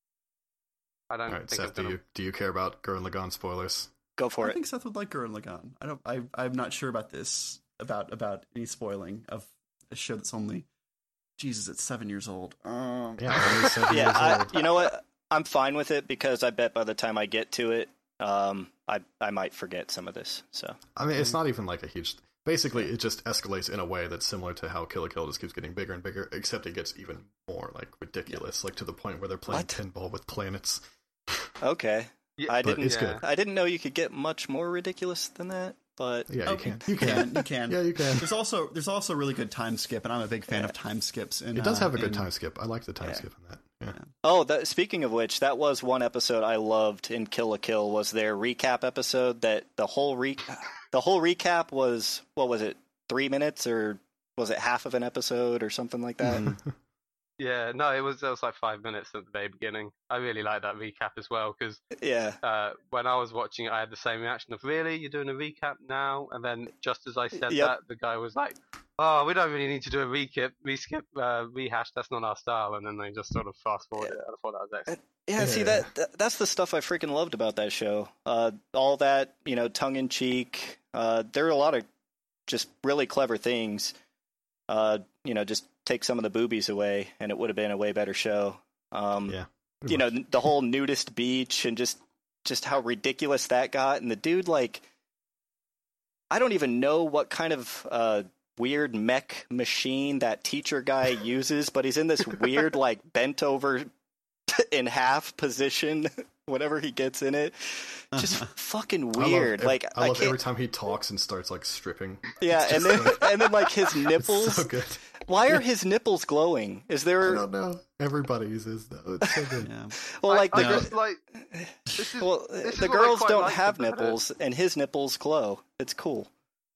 I don't All right, think Seth, I'm do gonna. you do you care about Gurren Lagann spoilers? Go for I it. think Seth would like Gurren Lagann. I don't. I I'm not sure about this about about any spoiling of a show that's only. Jesus, it's seven years old. Um, Yeah, only seven Yeah, years I, old. you know what? I'm fine with it because I bet by the time I get to it, um, I I might forget some of this. So I mean, it's not even like a huge. Basically, it just escalates in a way that's similar to how Kill la Kill just keeps getting bigger and bigger, except it gets even more like ridiculous, like to the point where they're playing What? pinball with planets. okay. Yeah, I but didn't. it's good. I didn't know you could get much more ridiculous than that. But Yeah, you Oh, can. You You can. can. You can. Yeah, you can. There's also there's also really good time skip, and I'm a big fan Yeah. of time skips. And It does have a uh, good in- time skip. I like the time Yeah. skip in that. Yeah. oh, that, speaking of which, that was one episode I loved in Kill la Kill. Was their recap episode that the whole re the whole recap was what was it three minutes or was it half of an episode or something like that? Mm-hmm. yeah. No, it was it was like five minutes at the very beginning. I really like that recap as well because Yeah. uh, when I was watching it, I had the same reaction of really, you're doing a recap now? And then just as I said Yep. that, the guy was like, "Oh, we don't really need to do a recap, reskip, uh, rehash. That's not our style." And then they just sort of fast forward it. I thought that was excellent. Yeah, see Yeah. that, that that's the stuff I freaking loved about that show. Uh, all that, you know, tongue in cheek. Uh, there are a lot of just really clever things. Uh, you know, just take some of the boobies away, and it would have been a way better show. Um, Yeah. you know, the whole nudist beach and just just how ridiculous that got, and the dude like, I don't even know what kind of uh, weird mech machine that teacher guy uses, but he's in this weird like bent over in half position whenever he gets in it. Just fucking I love weird. ev- like I love can't. every time he talks and starts like stripping. Yeah, and then and then like his nipples. It's so good. Why are his nipples glowing? Is I there? don't know. Everybody's is though. It's so good. Yeah. Well, I- like I, the just like this is well, this is the what I girls quite don't liked have about it. nipples, and his nipples glow. It's cool.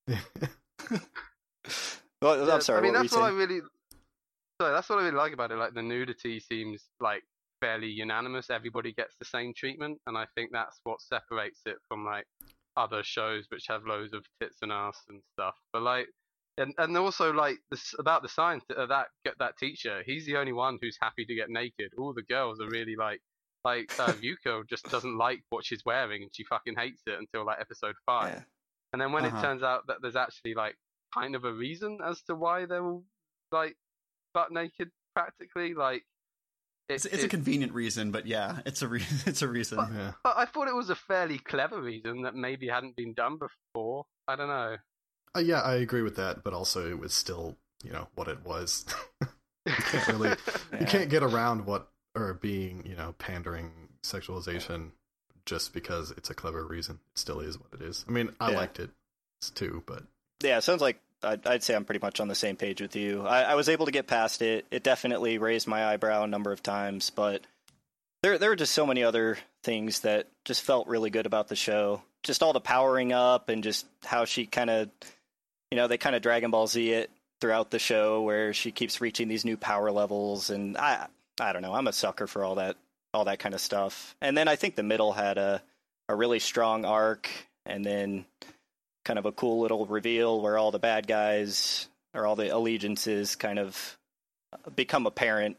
Well, Yeah, I'm sorry. I mean, what were that's you what I saying? really. Sorry, that's what I really like about it. Like the nudity seems like fairly unanimous. Everybody gets the same treatment, and I think that's what separates it from like other shows which have loads of tits and ass and stuff. But like, and and also like this about the science uh, that that teacher. He's the only one who's happy to get naked. All the girls are really like. Like uh, Yuko just doesn't like what she's wearing, and she fucking hates it until like episode five. Yeah. And then when Uh-huh. it turns out that there's actually like kind of a reason as to why they're all like butt naked, practically, like it, It's, it's a it- convenient reason, but yeah, it's a re- it's a reason. Yeah. but I thought it was a fairly clever reason that maybe hadn't been done before. I don't know. Uh, yeah, I agree with that, but also it was still, you know, what it was. You can't really, Yeah. you can't get around what or being, you know, pandering sexualization just because it's a clever reason. It still is what it is. I mean, I Yeah. liked it too, but Yeah, it sounds like I'd, I'd say I'm pretty much on the same page with you. I, I was able to get past it. It definitely raised my eyebrow a number of times, but there there were just so many other things that just felt really good about the show. Just all the powering up and just how she kind of, you know, they kind of Dragon Ball Z it throughout the show where she keeps reaching these new power levels, and I I don't know. I'm a sucker for all that all that kind of stuff. And then I think the middle had a a really strong arc, and then kind of a cool little reveal where all the bad guys or all the allegiances kind of become apparent.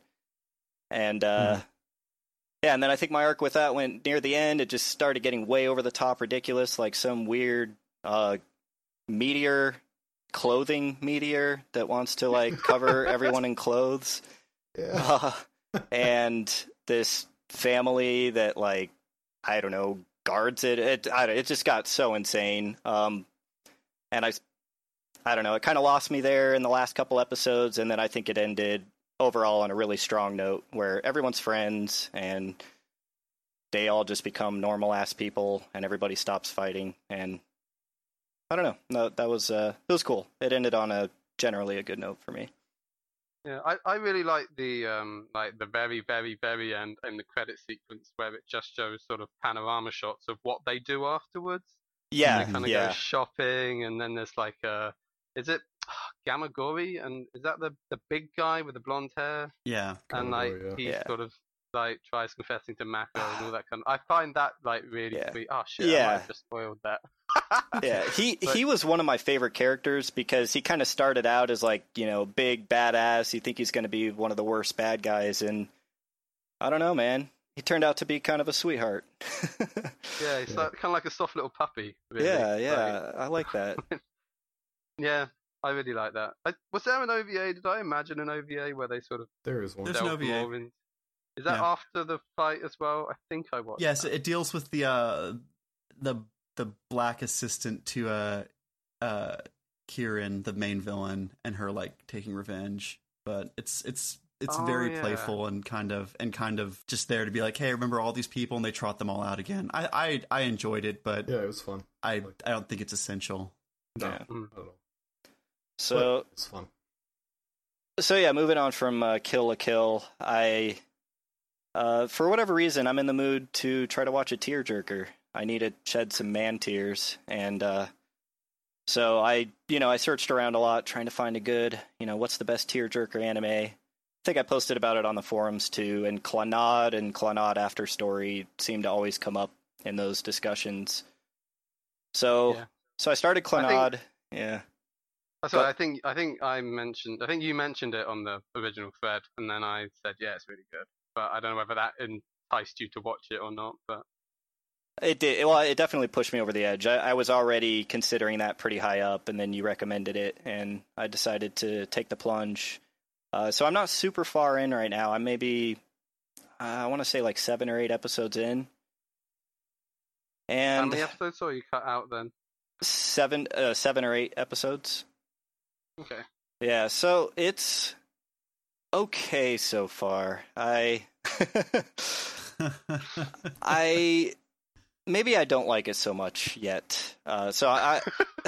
And uh, Mhm. yeah, and then I think my arc with that went near the end. It just started getting way over the top ridiculous, like some weird uh, meteor, clothing meteor that wants to like cover everyone in clothes. yeah. Uh, and this family that like I don't know guards it. It I, it just got so insane. Um, and I I don't know. It kind of lost me there in the last couple episodes, and then I think it ended overall on a really strong note where everyone's friends and they all just become normal ass people, and everybody stops fighting. And I don't know. No, that was uh, it was cool. It ended on a generally a good note for me. Yeah, I, I really like the um like the very very very end in the credit sequence where it just shows sort of panorama shots of what they do afterwards. Yeah, They kind of yeah. go shopping, and then there's like uh is it Gamagori, and is that the the big guy with the blonde hair? Yeah. And like Gamagori, yeah. he Yeah. sort of like tries confessing to Mako and all that kind of. I find that like really Yeah. sweet. Oh shit! I Yeah. might have just spoiled that. Yeah, he But- he was one of my favorite characters because he kind of started out as like, you know, big badass. You think he's going to be one of the worst bad guys, and I don't know, man. He turned out to be kind of a sweetheart. Yeah, it's Yeah. like, kind of like a soft little puppy. Really. yeah, Like, yeah, I like that. yeah, I really like that. I, was there an O V A? Did I imagine an O V A where they sort of There is one. There's an delve O V A. more in? Is that Yeah. after the fight as well? I think I watched. Yes, that. it deals with the uh the the black assistant to uh uh Kieran, the main villain, and her like taking revenge. But it's it's it's Oh, very yeah. playful and kind of and kind of just there to be like, hey, remember all these people, and they trot them all out again. I I, I enjoyed it, but Yeah, it was fun. I I don't think it's essential. No, Yeah. not at all. So But it's fun. So yeah, moving on from uh, Kill la Kill, I, uh, for whatever reason, I'm in the mood to try to watch a tearjerker. I need to shed some man tears, and uh, so I, you know, I searched around a lot trying to find a good, you know, what's the best tearjerker anime. I think I posted about it on the forums too, and Clannad and Clannad After Story seem to always come up in those discussions. So, Yeah. so I started I think- Clannad. Yeah. That's Go- what I think. I think I mentioned. I think you mentioned it on the original thread, and then I said, "Yeah, it's really good." But I don't know whether that enticed you to watch it or not. But It did. Well, it definitely pushed me over the edge. I, I was already considering that pretty high up, and then you recommended it, and I decided to take the plunge. Uh, so I'm not super far in right now. I'm maybe, uh, I want to say like seven or eight episodes in. how And many episodes saw you cut out then? seven, uh, seven or eight episodes. Okay. Yeah, so it's okay so far. I, I, maybe I don't like it so much yet. Uh, so I,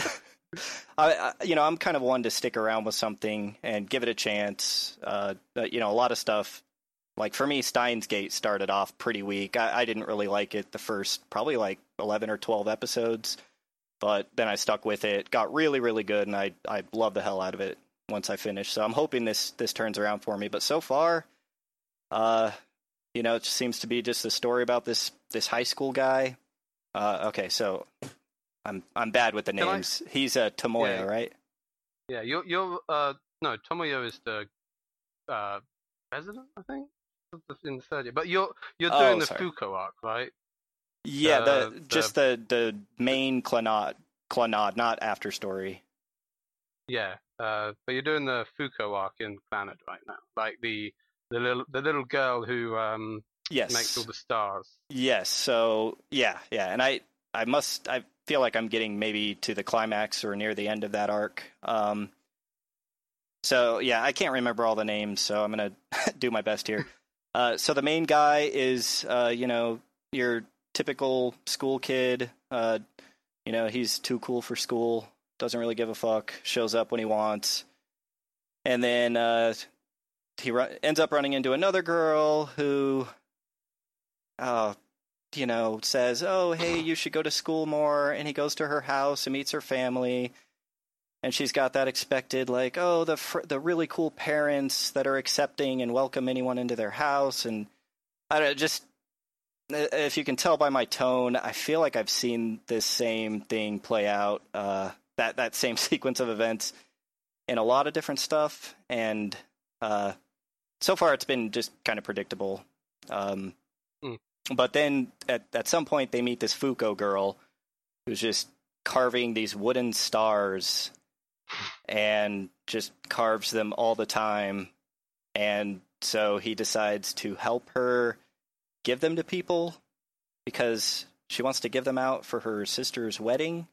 I, I, you know, I'm kind of one to stick around with something and give it a chance. Uh, you know, a lot of stuff, like for me, Steins Gate started off pretty weak. I, I didn't really like it the first probably like eleven or twelve episodes, but then I stuck with it, got really, really good, and I, I love the hell out of it once I finished. So I'm hoping this, this turns around for me. But so far, uh, you know, it just seems to be just a story about this, this high school guy. Uh, okay, so I'm I'm bad with the Can I- names. He's a uh, Tomoya, Yeah. right? Yeah, you're you're uh no Tomoyo is the uh president, I think, of the- in the third year. But you're you're Oh, doing the sorry. Fuko arc, right? Yeah, the, Uh, the- just the the main Clannad, Clannad, not After Story. Yeah. Uh, but you're doing the Fuko arc in Planet right now, like the the little the little girl who um Yes. makes all the stars. Yes. So yeah, yeah, and I I must I feel like I'm getting maybe to the climax or near the end of that arc. Um. So yeah, I can't remember all the names, so I'm gonna do my best here. Uh, so the main guy is uh, you know, your typical school kid. Uh, you know, he's too cool for school. Doesn't really give a fuck. Shows up when he wants, and then uh, he ru- ends up running into another girl who, uh, you know, says, "Oh, hey, you should go to school more." And he goes to her house and meets her family, and she's got that expected, like, oh, the fr- the really cool parents that are accepting and welcome anyone into their house, and I don't just. If you can tell by my tone, I feel like I've seen this same thing play out, uh, that, that same sequence of events in a lot of different stuff, and uh, so far it's been just kind of predictable. Um, Mm. But then at, at some point they meet this Fuko girl who's just carving these wooden stars and just carves them all the time, and so he decides to help her give them to people because she wants to give them out for her sister's wedding.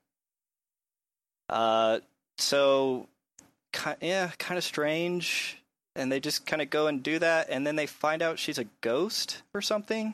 Uh, so, ki- yeah, kind of strange. And they just kind of go and do that, and then they find out she's a ghost or something.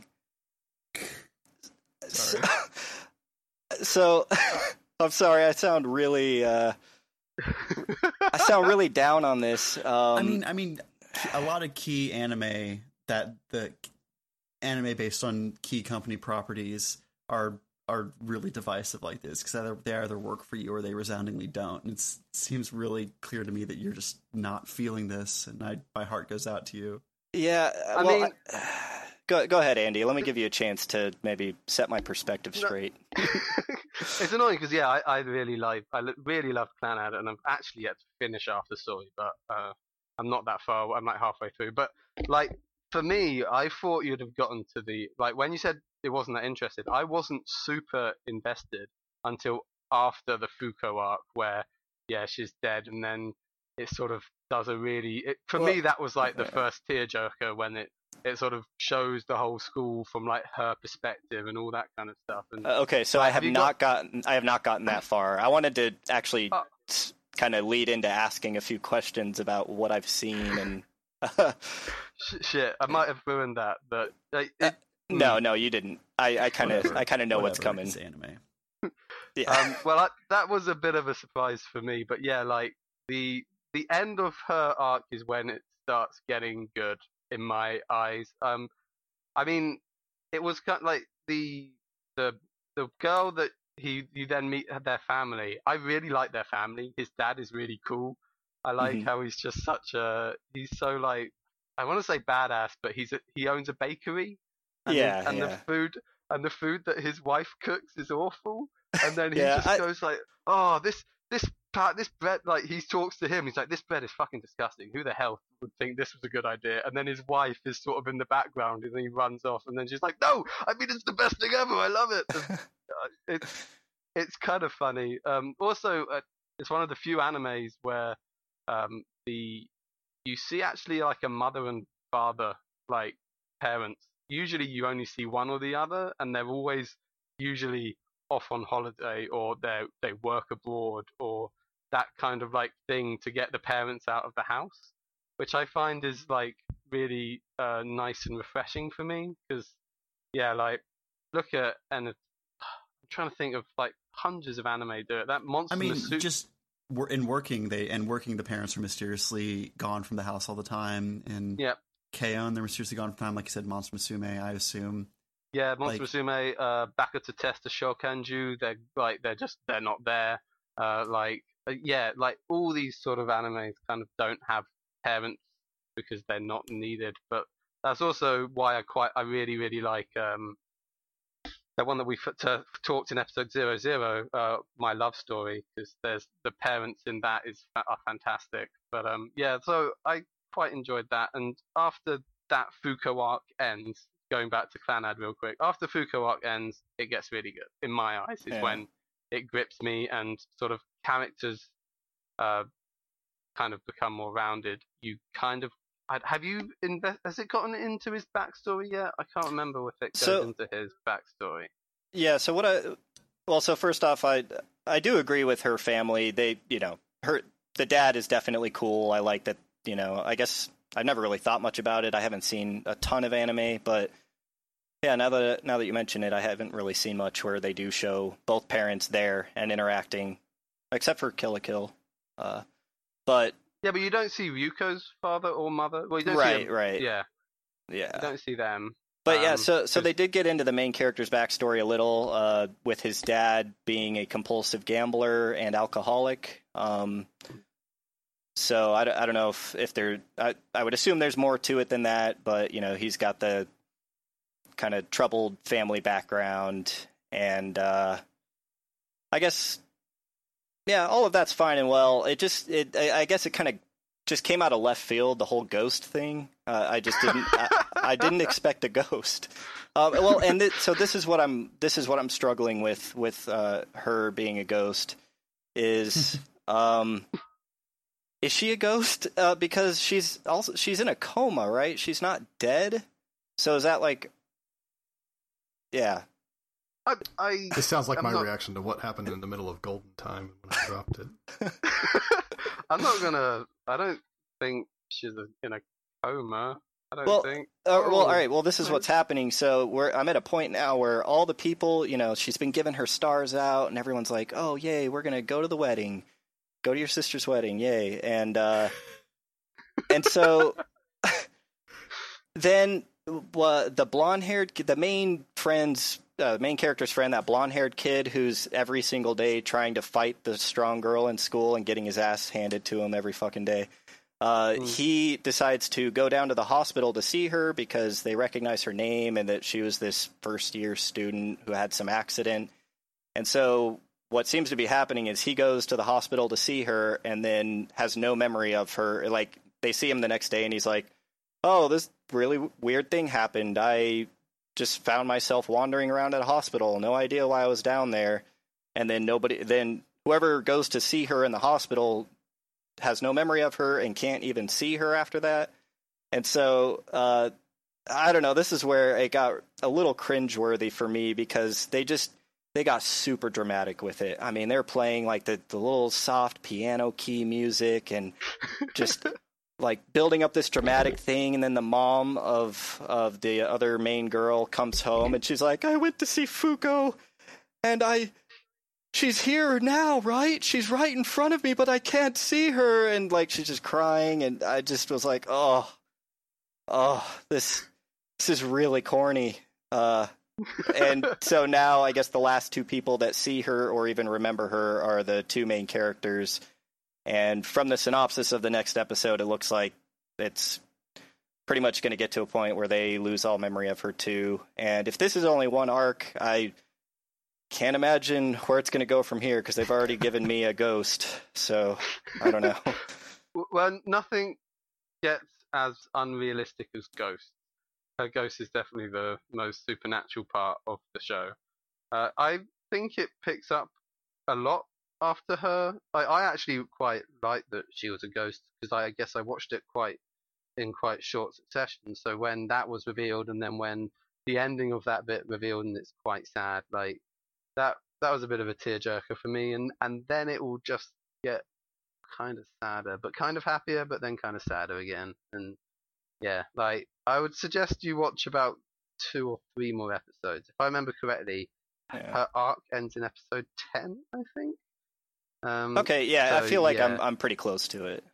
Sorry. So, so I'm sorry, I sound really, uh, I sound really down on this. Um, I mean, I mean, a lot of key anime that the anime based on key company properties are are really divisive like this because either they either work for you or they resoundingly don't. And it's, it seems really clear to me that you're just not feeling this, and I, my heart goes out to you. yeah, I well, mean- I- go go ahead, Andy. Let me give you a chance to maybe set my perspective No. straight. It's annoying because yeah, I, I really like I li- really love Planet, and I'm actually yet to finish After Story, but uh, I'm not that far. I'm like halfway through. But like for me, I thought you'd have gotten to the like when you said it wasn't that interested. I wasn't super invested until after the Fuko arc, where yeah, she's dead, and then it sort of does a really. It, for Well, me, that was like the yeah. first tearjerker when it it sort of shows the whole school from like her perspective and all that kind of stuff. And Uh, okay, so Like, I have have you not gotten I have not gotten that far. I wanted to actually Uh, kind of lead into asking a few questions about what I've seen and. sh- shit, I might have ruined that, but like, Uh, it, No, no, you didn't. I, I kind of, Whatever. I kind of know what's Whatever, coming. it's anime. Yeah. um, well, I, that was a bit of a surprise for me. But yeah, like the the end of her arc is when it starts getting good in my eyes. Um, I mean, it was kind of like the the the girl that he you then meet their family. I really like their family. His dad is really cool. I like Mhm. how he's just such a he's so like I want to say badass, but he's a, he owns a bakery. And Yeah, his, and yeah. the food and the food that his wife cooks is awful. And then he Yeah, just I- goes like, "Oh, this this part this bread." Like he talks to him. He's like, "This bread is fucking disgusting. Who the hell would think this was a good idea?" And then his wife is sort of in the background, and then he runs off. And then she's like, "No, I mean it's the best thing ever. I love it." And, uh, it's it's kind of funny. Um, also, uh, it's one of the few animes where um, the you see actually like a mother and father, like parents. Usually, you only see one or the other, and they're always usually off on holiday or they they work abroad or that kind of like thing to get the parents out of the house, which I find is like really uh, nice and refreshing for me because yeah, like look at and it's, I'm trying to think of like hundreds of anime do it. That monster I mean, Musu- just wor- in working, they and working, the parents are mysteriously gone from the house all the time. And Yep. K-On!, they're mysteriously gone from time, like you said, Monster Musume, I assume. Yeah, Monster Like- Musume, uh, Baka to Testa Shokanju, they're like they're just they're not there. Uh, like uh, yeah, like all these sort of animes kind of don't have parents because they're not needed. But that's also why I quite I really really like um the one that we f- t- talked in episode zero zero, uh, my love story, because there's the parents in that is are fantastic. But um yeah, so I quite enjoyed that. And after that Fuko arc ends, going back to Clanad real quick, after Fuko arc ends, it gets really good in my eyes. Is Yeah. when it grips me and sort of characters uh kind of become more rounded. You kind of I- have you invest? Has it gotten into his backstory yet? I can't remember if it goes So- into his backstory. Yeah. So what I, well, so first off, I, I do agree with her family. They, you know, her, the dad is definitely cool. I like that. You know, I guess I've never really thought much about it. I haven't seen a ton of anime, but yeah, now that now that you mention it, I haven't really seen much where they do show both parents there and interacting, except for Kill la Kill. Uh, but Yeah, but you don't see Ryuko's father or mother. Well, you don't right, see them. right, Yeah, yeah. you don't see them. But yeah, Um, so so 'cause- they did get into the main character's backstory a little, uh, with his dad being a compulsive gambler and alcoholic. Um, so I, don't- I don't know if if there, I, I would assume there's more to it than that, but you know, he's got the kind of troubled family background, and uh, I guess yeah, all of that's fine and well. It just it I, I guess it kind of just came out of left field, the whole ghost thing. Uh, I just didn't. I, I didn't expect a ghost. Um, well, and th- so this is what I'm. This is what I'm struggling with with uh, her being a ghost. Is um, is she a ghost? Uh, because she's also she's in a coma, right? She's not dead. So is that like? Yeah. I, I This sounds like I'm my not- reaction to what happened in the middle of Golden Time when I dropped it. I'm not gonna. I don't think she's a, in a coma. I don't Well, think. Uh, well, Oh. all right. Well, this is what's happening. So we're I'm at a point now where all the people, you know, she's been giving her stars out, and everyone's like, "Oh, yay, we're gonna go to the wedding, go to your sister's wedding, yay!" And uh, and so then uh, the blonde-haired, the main friend's, uh, main character's friend, that blonde-haired kid who's every single day trying to fight the strong girl in school and getting his ass handed to him every fucking day. Uh, Mm. He decides to go down to the hospital to see her because they recognize her name and that she was this first year student who had some accident. And so what seems to be happening is he goes to the hospital to see her and then has no memory of her. Like, they see him the next day and he's like, "Oh, this really weird thing happened. I just found myself wandering around at a hospital. No idea why I was down there." And then nobody, then whoever goes to see her in the hospital has no memory of her and can't even see her after that. And so uh, I don't know. This is where it got a little cringeworthy for me because they just they got super dramatic with it. I mean, they're playing like the, the little soft piano key music and just like building up this dramatic thing. And then the mom of of the other main girl comes home and she's like, "I went to see Fuko, and I." She's here now, right? She's right in front of me, but I can't see her. And like, she's just crying. And I just was like, oh, oh, this, this is really corny. Uh, and so now I guess the last two people that see her or even remember her are the two main characters. And from the synopsis of the next episode, it looks like it's pretty much going to get to a point where they lose all memory of her too. And if this is only one arc, I can't imagine where it's going to go from here because they've already given me a ghost. So I don't know. Well, nothing gets as unrealistic as Ghost. Her Ghost is definitely the most supernatural part of the show. Uh, I think it picks up a lot after her. I, I actually quite liked that she was a ghost because I guess I watched it quite in quite short succession. So when that was revealed, and then when the ending of that bit revealed, and it's quite sad, like. That that was a bit of a tearjerker for me, and, and then it will just get kind of sadder, but kind of happier, but then kind of sadder again. And yeah, like I would suggest you watch about two or three more episodes. If I remember correctly, Yeah. her arc ends in episode ten, I think. Um, Okay, yeah, so, I feel like yeah. I'm I'm pretty close to it.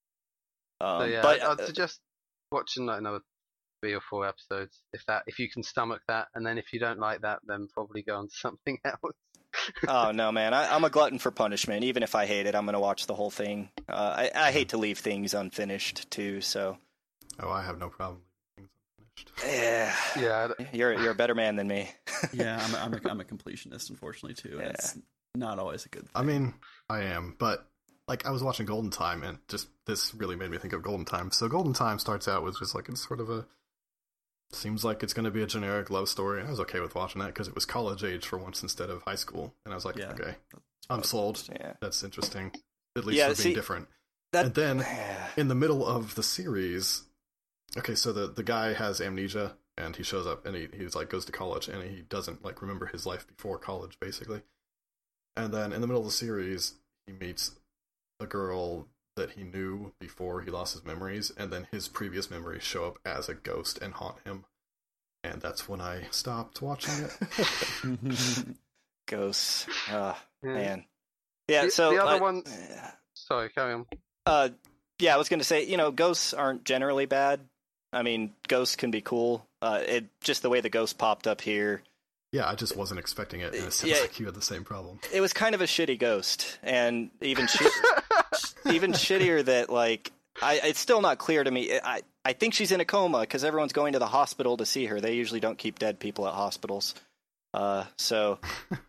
Um, So yeah, but I'd, I'd uh, suggest watching like another three or four episodes if that if you can stomach that, and then if you don't like that, then probably go on to something else. oh no, man, I, I'm a glutton for punishment. Even if I hate it, I'm going to watch the whole thing. Uh, I, I hate to leave things unfinished too. So Oh, I have no problem leaving things unfinished. yeah, Yeah, you're you're a better man than me. Yeah, I'm a, I'm a, I'm a completionist, unfortunately, too. And Yeah. It's not always a good thing. I mean, I am, but like I was watching Golden Time, and just this really made me think of Golden Time. So Golden Time starts out with just like it's sort of a seems like it's going to be a generic love story, and I was okay with watching that because it was college age for once instead of high school, and I was like, Yeah. okay, I'm sold. Yeah, That's interesting, at least Yeah, for being see, different. that And then yeah. in the middle of the series, okay, so the the guy has amnesia, and he shows up, and he he's like goes to college, and he doesn't like remember his life before college, basically. And then in the middle of the series, he meets a girl that he knew before he lost his memories, and then his previous memories show up as a ghost and haunt him. And that's when I stopped watching it. Ghosts. Uh, yeah. man. Yeah. The- so the other I- one- Sorry, carry on. Uh, yeah, I was going to say, you know, ghosts aren't generally bad. I mean, ghosts can be cool. Uh, it just the way the ghost popped up here. Yeah, I just wasn't expecting it, and it sounds Yeah. like you had the same problem. It was kind of a shitty ghost, and even shi- even shittier that like I it's still not clear to me. I I think she's in a coma because everyone's going to the hospital to see her. They usually don't keep dead people at hospitals. Uh, so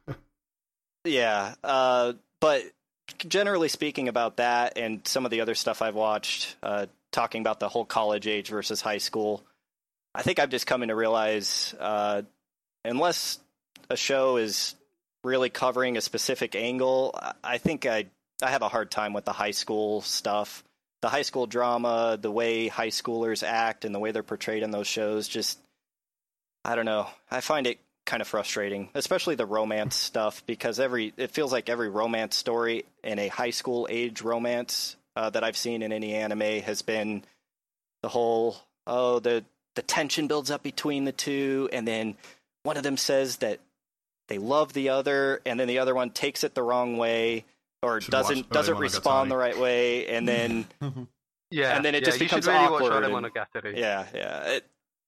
yeah. Uh, but generally speaking about that and some of the other stuff I've watched, uh, talking about the whole college age versus high school, I think I'm just coming to realize, uh, unless a show is really covering a specific angle, I- I think I I have a hard time with the high school stuff. The high school drama, the way high schoolers act and the way they're portrayed in those shows, just, I don't know. I find it kind of frustrating, especially the romance stuff, because every it feels like every romance story in a high school age romance uh, that I've seen in any anime has been the whole, oh, the the tension builds up between the two, and then one of them says that they love the other, and then the other one takes it the wrong way, or Should doesn't watch doesn't Monogatari. respond the right way, and then Yeah, And then it yeah, just you becomes should really awkward watch and- Monogatari. yeah, yeah. It,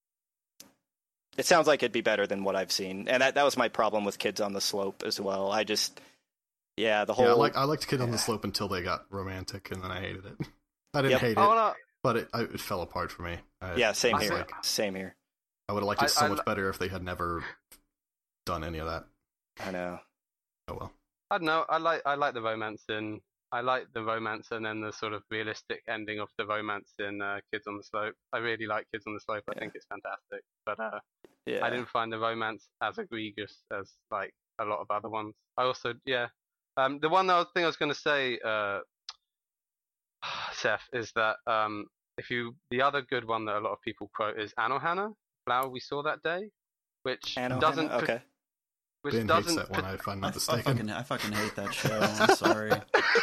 it sounds like it'd be better than what I've seen, and that that was my problem with Kids on the Slope as well. I just, yeah, the whole Yeah, I like I liked Kid on the yeah. Slope until they got romantic, and then I hated it. I didn't Yep. hate I it, wanna, but it I, it fell apart for me. I, yeah, same I was here, like, same here. I would have liked it I- so I much li- better if they had never done any of that. I know. Oh well. I don't know. I like I like the romance in I like the romance and then the sort of realistic ending of the romance in uh, Kids on the Slope. I really like Kids on the Slope. I Yeah. think it's fantastic, but uh, Yeah, I didn't find the romance as egregious as like a lot of other ones. I also yeah, um, the one other thing I was going to say, uh, Seth, is that um, if you, the other good one that a lot of people quote is Anohana, Flower We Saw That Day, which Anohana? doesn't, Okay. which Ben doesn't. hates that one, if I'm I, not I mistaken. fucking I fucking hate that show. I'm sorry.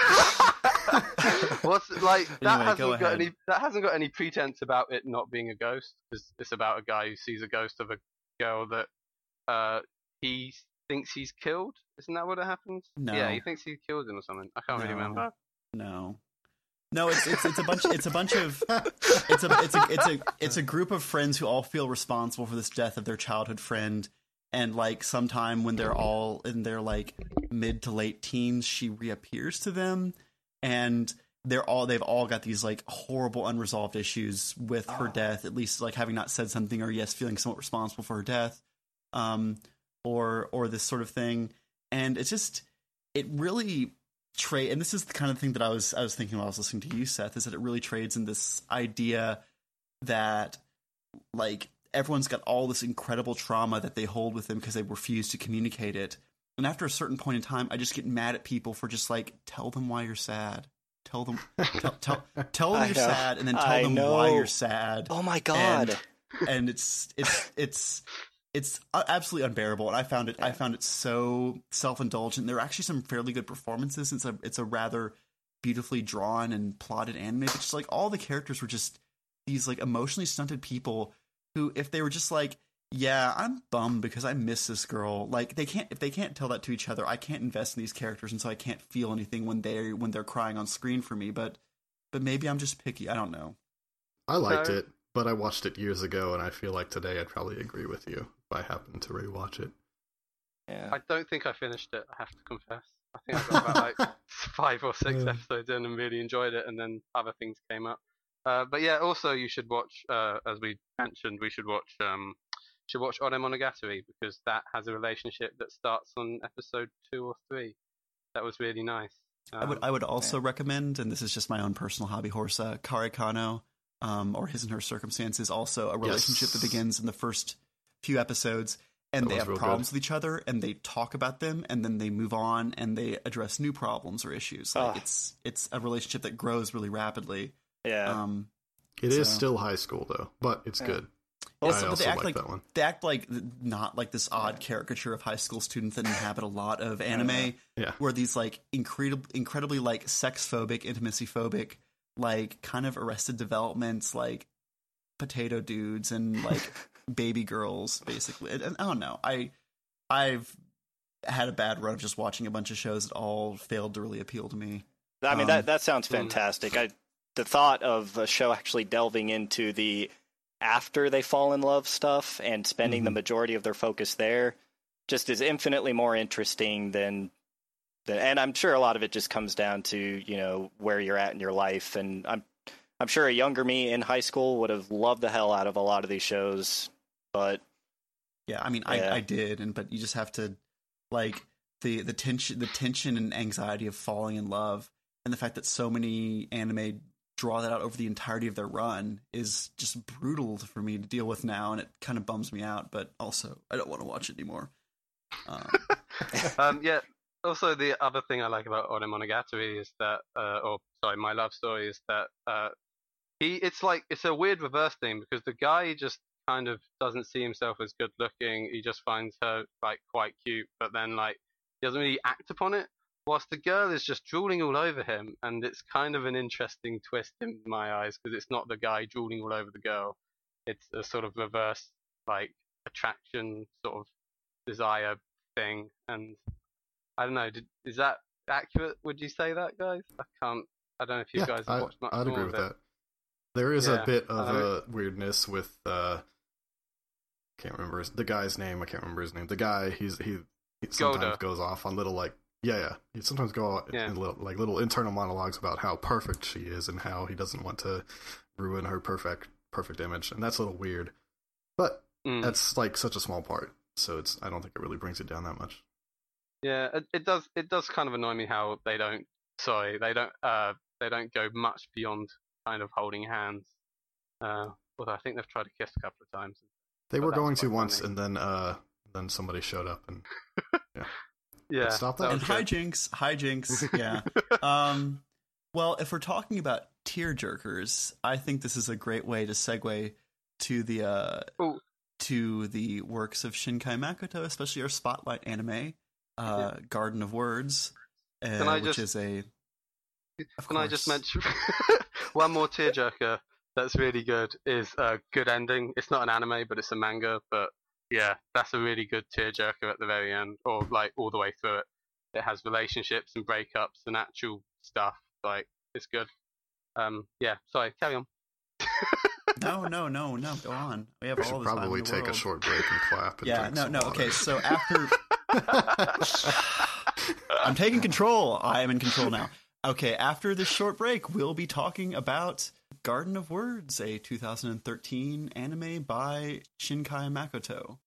What's like that Anyway, go hasn't got ahead. any that hasn't got any pretense about it not being a ghost. It's, it's about a guy who sees a ghost of a girl that uh he thinks he's killed. Isn't that what it happens? No. Yeah, he thinks he killed him or something. I can't really No. remember. No, no, it's it's it's a bunch it's a bunch of it's a it's a it's a it's a group of friends who all feel responsible for this death of their childhood friend, and like sometime when they're all in their like mid to late teens, she reappears to them, and they're all they've all got these like horrible unresolved issues with her death, at least like having not said something or yes feeling somewhat responsible for her death, um or or this sort of thing. And it's just it really trade, and this is the kind of thing that I was I was thinking while I was listening to you, Seth, is that it really trades in this idea that like everyone's got all this incredible trauma that they hold with them because they refuse to communicate it. And after a certain point in time, I just get mad at people for just like, tell them why you're sad. Tell them, tell, tell, tell them I you're know. sad, and then tell I them know. why you're sad. Oh my god. And, and it's it's it's it's absolutely unbearable. And I found it I found it so self indulgent. There are actually some fairly good performances. It's a it's a rather beautifully drawn and plotted anime. But just like all the characters were just these like emotionally stunted people who, if they were just like, yeah, I'm bummed because I miss this girl. Like they can't if they can't tell that to each other, I can't invest in these characters, and so I can't feel anything when they when they're crying on screen for me. But but maybe I'm just picky. I don't know. I liked No. it, but I watched it years ago, and I feel like today I'd probably agree with you if I happened to rewatch it. Yeah. I don't think I finished it. I have to confess. I think I got about like five or six Yeah. episodes in and really enjoyed it, and then other things came up. Uh, but yeah, also you should watch, uh, as we mentioned, we should watch um, should watch Ore Monogatari, because that has a relationship that starts on episode two or three. That was really nice. Um, I would I would also recommend, and this is just my own personal hobby horse, uh, Kare Kano, um, or His and Her Circumstances, also a relationship Yes. that begins in the first few episodes, and That they was have real problems with each other, and they talk about them, and then they move on, and they address new problems or issues. Like Ah. it's it's a relationship that grows really rapidly. Yeah. Um, It is So- still high school though, but it's Yeah. good. Yeah, I so- but also they act like like that one. they act like not like this odd caricature of high school students that inhabit a lot of anime, Yeah. where these like incredible, incredibly like sex phobic, intimacy phobic, like kind of Arrested Developments, like potato dudes and like baby girls, basically. And, and I don't know, I I've had a bad run of just watching a bunch of shows that all failed to really appeal to me. I mean Um, that that sounds mm. fantastic. I the thought of a show actually delving into the after they fall in love stuff and spending the Mhm. majority of their focus there just is infinitely more interesting than than and I'm sure a lot of it just comes down to, you know, where you're at in your life, and I'm I'm sure a younger me in high school would have loved the hell out of a lot of these shows, but Yeah, I mean, Yeah. I, I did, and but you just have to like the the tension, the tension and anxiety of falling in love, and the fact that so many anime draw that out over the entirety of their run is just brutal for me to deal with now, and it kind of bums me out. But also, I don't want to watch it anymore. Um, um, yeah. Also, the other thing I like about Ore Monogatari is that, uh, or sorry, My Love Story is that uh, he. It's like it's a weird reverse thing, because the guy just kind of doesn't see himself as good looking. He just finds her like quite cute, but then like he doesn't really act upon it. Whilst the girl is just drooling all over him, and it's kind of an interesting twist in my eyes, because it's not the guy drooling all over the girl. It's a sort of reverse like attraction, sort of desire thing, and I don't know. Did, is that accurate? Would you say that, guys? I can't. I don't know if you Yeah, guys have I, watched much I'd more agree of with it. that. There is Yeah, a bit of I mean- a weirdness with uh can't remember his, the guy's name. I can't remember his name. The guy he's he, he sometimes Goda. goes off on little like yeah yeah. He sometimes go off Yeah. in little, like little internal monologues about how perfect she is and how he doesn't want to ruin her perfect perfect image, and that's a little weird. But Mm. that's like such a small part, so it's I don't think it really brings it down that much. Yeah, it, it does. It does kind of annoy me how they don't. Sorry, they don't. Uh, they don't go much beyond kind of holding hands. Uh, although I think they've tried to kiss a couple of times. They But were that's going to quite once, funny. and then uh then somebody showed up and Yeah, stop that. and was good. hijinks, hijinks, yeah. Um, well, if we're talking about tearjerkers, I think this is a great way to segue to the uh, Ooh. to the works of Shinkai Makoto, especially our spotlight anime, uh, Yeah. Garden of Words, uh, Can I which just- is a. Of Can I just course. mention one more tearjerker that's really good is a good ending. It's not an anime, but it's a manga. But yeah, that's a really good tearjerker at the very end, or like all the way through it. It has relationships and breakups and actual stuff. Like it's good. Um, yeah. Sorry, carry on. No, no, no, no. Go on. We have We all should the time probably in the take world. a short break and clap. And Yeah, drink no, some no. water. Okay, so after I'm taking control. I am in control now. Okay, after this short break, we'll be talking about Garden of Words, a two thousand thirteen anime by Shinkai Makoto.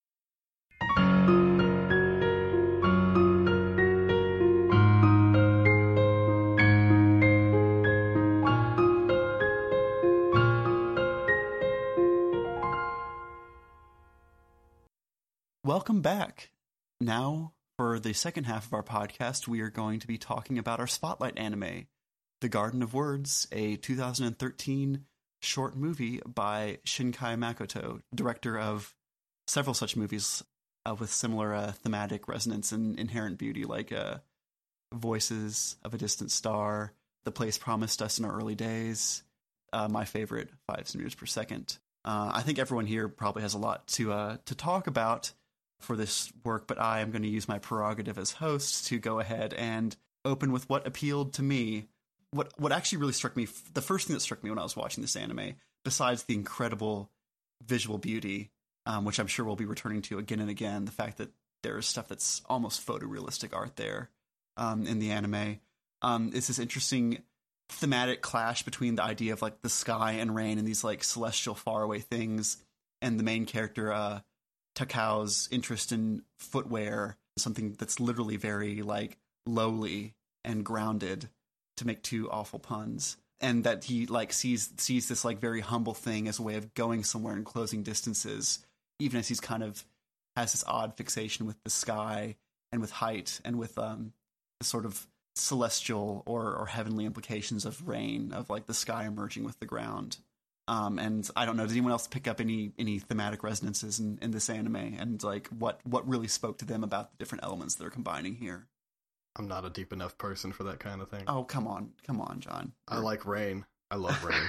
Welcome back. Now, for the second half of our podcast, we are going to be talking about our spotlight anime, The Garden of Words, a two thousand thirteen short movie by Shinkai Makoto, director of several such movies uh, with similar uh, thematic resonance and inherent beauty, like uh, Voices of a Distant Star, The Place Promised Us in Our Early Days, uh, my favorite, Five Centimeters Per Second. Uh, I think everyone here probably has a lot to uh, to talk about for this work, but I am going to use my prerogative as host to go ahead and open with what appealed to me. What what actually really struck me, the first thing that struck me when I was watching this anime, besides the incredible visual beauty, um, which I'm sure we'll be returning to again and again, the fact that there is stuff that's almost photorealistic art there um, in the anime, um, is this interesting thematic clash between the idea of like the sky and rain and these like celestial faraway things, and the main character uh, Takao's interest in footwear, something that's literally very like lowly and grounded, to make two awful puns, and that he like sees sees this like very humble thing as a way of going somewhere and closing distances, even as he's kind of has this odd fixation with the sky and with height and with um the sort of celestial or or heavenly implications of rain, of like the sky emerging with the ground. Um, and I don't know, did anyone else pick up any any thematic resonances in, in this anime, and like what what really spoke to them about the different elements that are combining here? I'm not a deep enough person for that kind of thing. Oh, come on, come on, John. I like rain. I love rain.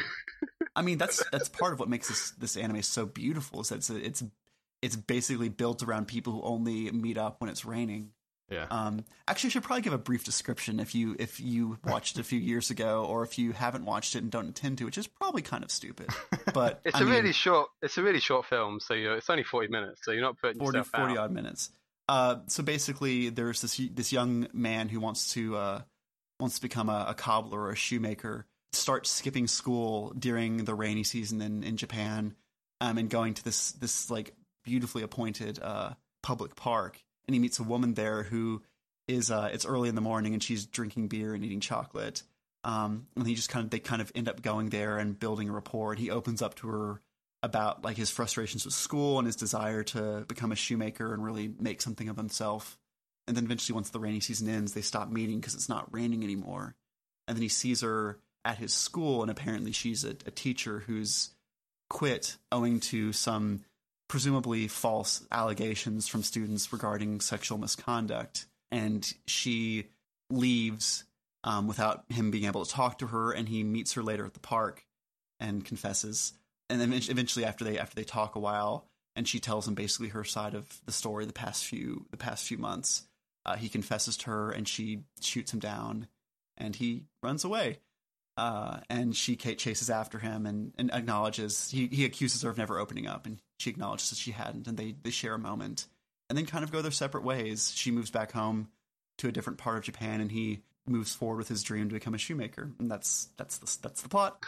I mean, that's that's part of what makes this this anime so beautiful. Is that it's it's it's basically built around people who only meet up when it's raining. Yeah. Um, actually, I should probably give a brief description if you if you watched it a few years ago, or if you haven't watched it and don't intend to, which is probably kind of stupid. But It's I a mean, really short. It's a really short film, so you're, it's only forty minutes, so you're not putting forty, yourself forty out. odd minutes. Uh, so basically, there's this this young man who wants to uh, wants to become a, a cobbler or a shoemaker. Starts skipping school during the rainy season in, in Japan, um, and going to this this like beautifully appointed uh, public park. And he meets a woman there who is uh, it's early in the morning, and she's drinking beer and eating chocolate. Um, and he just kind of they kind of end up going there and building a rapport. And he opens up to her about like his frustrations with school and his desire to become a shoemaker and really make something of himself. And then eventually, once the rainy season ends, they stop meeting because it's not raining anymore. And then he sees her at his school, and apparently she's a, a teacher who's quit owing to some presumably false allegations from students regarding sexual misconduct. And she leaves um, without him being able to talk to her, and he meets her later at the park and confesses. And then eventually, after they after they talk a while, and she tells him basically her side of the story the past few the past few months, uh, he confesses to her, and she shoots him down, and he runs away. Uh, and she Kate chases after him and, and acknowledges he, he accuses her of never opening up, and she acknowledges that she hadn't, and they, they share a moment and then kind of go their separate ways. She moves back home to a different part of Japan, and he moves forward with his dream to become a shoemaker. And that's that's the that's the plot.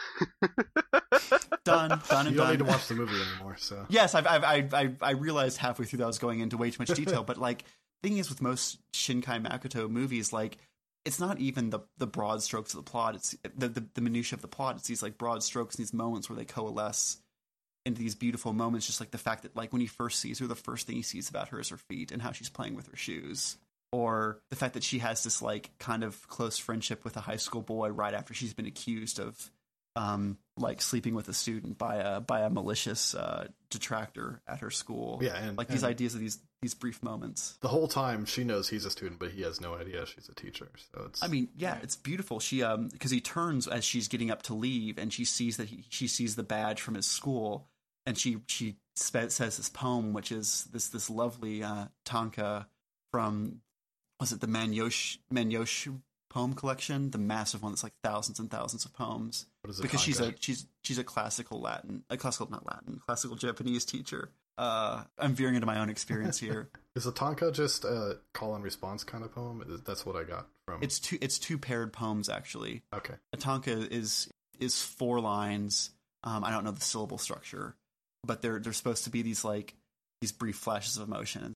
done, done, and You don't done. need to watch the movie anymore. So Yes, I've, I've, I've, I've, I realized halfway through that I was going into way too much detail, but like, thing is with most Shinkai Makoto movies, like, it's not even the, the broad strokes of the plot. It's the, the, the minutiae of the plot. It's these like broad strokes, these moments where they coalesce into these beautiful moments. Just like the fact that like when he first sees her, the first thing he sees about her is her feet and how she's playing with her shoes. Or the fact that she has this like kind of close friendship with a high school boy right after she's been accused of um, like sleeping with a student by a by a malicious uh, detractor at her school. Yeah, and like these and ideas of these these brief moments. The whole time she knows he's a student, but he has no idea she's a teacher. So it's. I mean, yeah, it's beautiful. She um because he turns as she's getting up to leave, and she sees that he, she sees the badge from his school, and she she spe- says this poem, which is this this lovely uh, tanka from was it the Manyosh Manyosh poem collection, the massive one that's like thousands and thousands of poems. What is a because she's tanka? a she's she's a classical Latin, a classical not Latin, classical Japanese teacher. Uh, I'm veering into my own experience here. Is a tanka just a call and response kind of poem? Is- That's what I got from. It's two it's two paired poems actually. Okay. A tanka is is four lines. Um, I don't know the syllable structure, but they're they're supposed to be these like these brief flashes of emotion.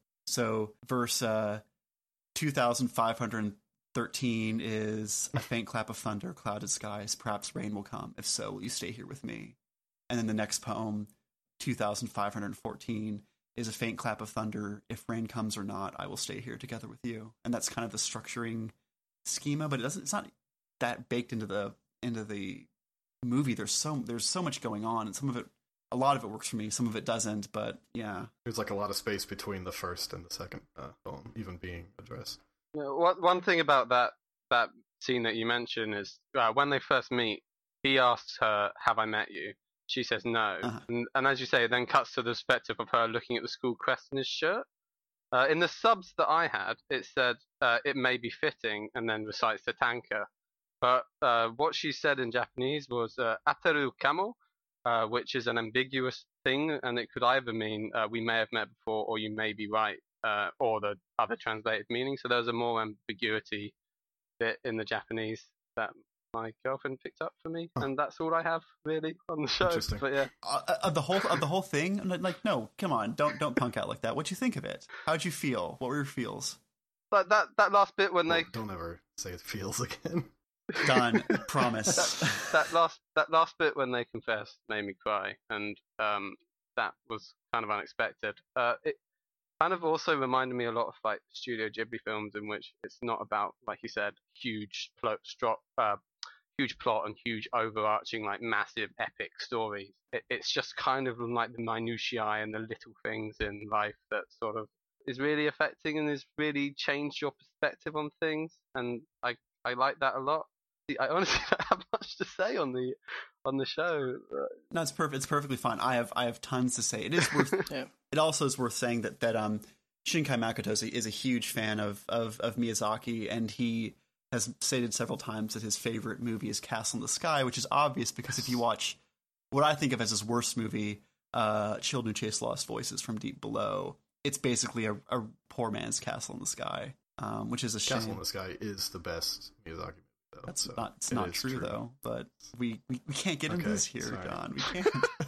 So verse uh, two thousand five hundred thirteen is a faint clap of thunder, clouded skies. Perhaps rain will come. If so, will you stay here with me? And then the next poem, two thousand five hundred fourteen, is a faint clap of thunder. If rain comes or not, I will stay here together with you. And that's kind of the structuring schema, but it doesn't. It's not that baked into the into the movie. There's so there's so much going on, and some of it, a lot of it works for me. Some of it doesn't. But yeah, There's like a lot of space between the first and the second uh, poem even being addressed. Yeah, one one thing about that that scene that you mentioned is uh, when they first meet, he asks her, "Have I met you?" She says no, Uh-huh. and, and as you say, it then cuts to the perspective of her looking at the school crest in his shirt. Uh, in the subs that I had, it said uh, it may be fitting, and then recites the tanka. But uh, what she said in Japanese was uh, "ataru kamo," uh, which is an ambiguous thing, and it could either mean uh, we may have met before, or you may be right, uh, or the other translated meaning. So there's a more ambiguity bit in the Japanese that my girlfriend picked up for me, Huh. and that's all I have really on the show. Interesting. But yeah, uh, of the whole of the whole thing. I'm like, no, come on, don't don't punk out like that. What'd you think of it? How'd you feel? What were your feels? like that that last bit when Well, they don't ever say it feels again. Done. Promise. that last that last bit when they confessed made me cry, and um, that was kind of unexpected. Uh, it kind of also reminded me a lot of like Studio Ghibli films, in which it's not about, like you said, huge plot, stro- uh, huge plot and huge overarching like massive epic stories. It, it's just kind of like the minutiae and the little things in life that sort of is really affecting and has really changed your perspective on things, and I I like that a lot. I honestly don't have much to say on the on the show. No, it's perfect. It's perfectly fine. I have I have tons to say. It is worth. Yeah. It also is worth saying that that um Shinkai Makoto is a, is a huge fan of, of of Miyazaki, and he has stated several times that his favorite movie is Castle in the Sky, which is obvious because if you watch what I think of as his worst movie, uh, Children Who Chase Lost Voices from Deep Below, it's basically a, a poor man's Castle in the Sky, um, which is a shame. Castle in the Sky is the best Miyazaki movie, though. That's so not it's it not is true, though. But we, we, we can't get into Okay, this here, sorry. John. We can't.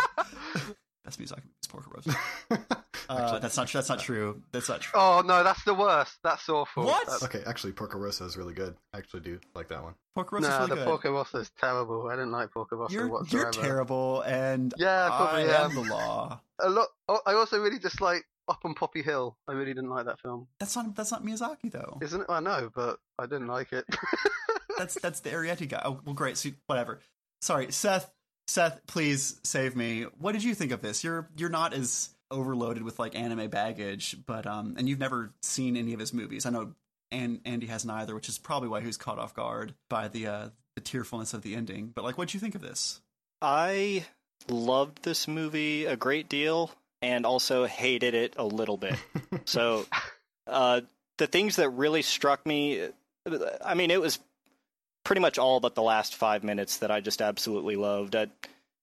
That's Miyazaki movie's Porco Rosso. Uh, Actually, that's not that's not true. That's not true. Oh no, that's the worst. That's awful. What? That's, okay, actually, Porco Rosso is really good. I actually do like that one. Porco Rosso's no, really the good. Porco Rosso is terrible. I didn't like Porco Rosso You're whatsoever. you're terrible, and Yeah, I I probably am am. the law. A lot. Oh, I also really dislike Up on Poppy Hill. I really didn't like that film. That's not that's not Miyazaki though. Isn't it? I know, but I didn't like it. That's that's the Arrietty guy. Oh well, great. So whatever. Sorry, Seth. Seth, please save me. What did you think of this? You're you're not as overloaded with like anime baggage, but um, and you've never seen any of his movies. I know, and Andy hasn't either, which is probably why he was caught off guard by the uh, the tearfulness of the ending. But like, what did you think of this? I loved this movie a great deal and also hated it a little bit. So, uh, the things that really struck me, I mean, it was pretty much all but the last five minutes that I just absolutely loved. I,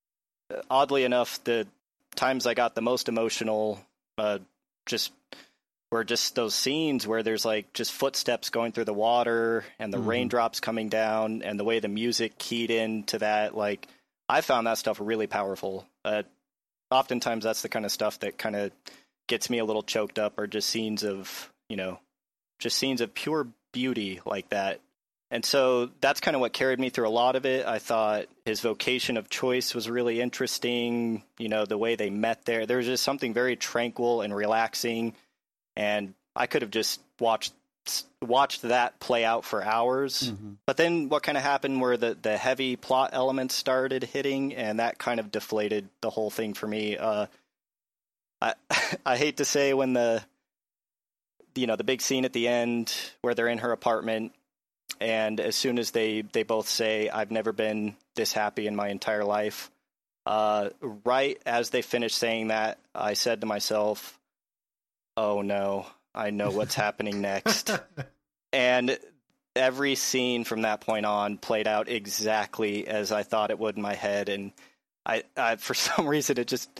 oddly enough, the times I got the most emotional uh, just were just those scenes where there's like just footsteps going through the water and the Mhm. raindrops coming down and the way the music keyed into that. Like, I found that stuff really powerful. Uh, oftentimes that's the kind of stuff that kind of gets me a little choked up, or just scenes of, you know, just scenes of pure beauty like that. And so that's kind of what carried me through a lot of it. I thought his vocation of choice was really interesting. You know, the way they met there, there was just something very tranquil and relaxing. And I could have just watched s- watched that play out for hours. Mhm. But then what kind of happened where the, the heavy plot elements started hitting, and that kind of deflated the whole thing for me. Uh, I I hate to say when the you know the big scene at the end where they're in her apartment, and as soon as they they both say, "I've never been this happy in my entire life," uh, right as they finished saying that, I said to myself, "Oh no, I know what's happening next." And every scene from that point on played out exactly as I thought it would in my head, and I, I for some reason it just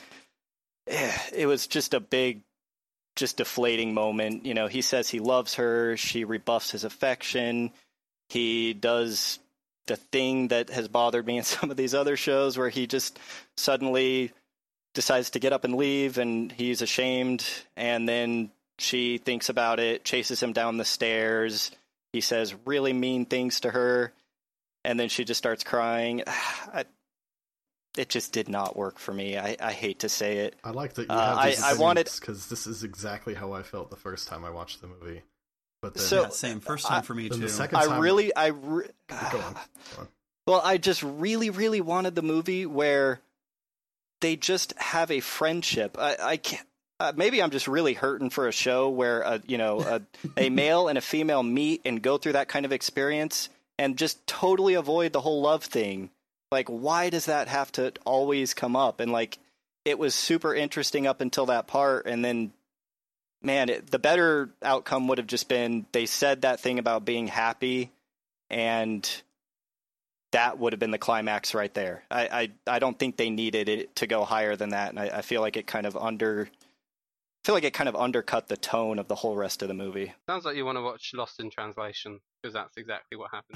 it was just a big just deflating moment. You know, he says he loves her, she rebuffs his affection, he does the thing that has bothered me in some of these other shows where he just suddenly decides to get up and leave, and he's ashamed, and then she thinks about it, chases him down the stairs, he says really mean things to her, and then she just starts crying. I, it just did not work for me. I, I hate to say it. I like that you Uh, have these I- I wanted- because this is exactly how I felt the first time I watched the movie. But then, So- Yeah, same. First time I- for me then too. the second I time, really, I re- go on, go on. Well, I just really, really wanted the movie where they just have a friendship. I, I can't. Uh, maybe I'm just really hurting for a show where a you know a, a male and a female meet and go through that kind of experience and just totally avoid the whole love thing. Like, why does that have to always come up? And like, it was super interesting up until that part, and then, man, it, the better outcome would have just been they said that thing about being happy, and that would have been the climax right there. I, I, I don't think they needed it to go higher than that, and I, I feel like it kind of under, I feel like it kind of undercut the tone of the whole rest of the movie. Sounds like you want to watch Lost in Translation, because that's exactly what happens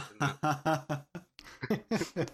in that.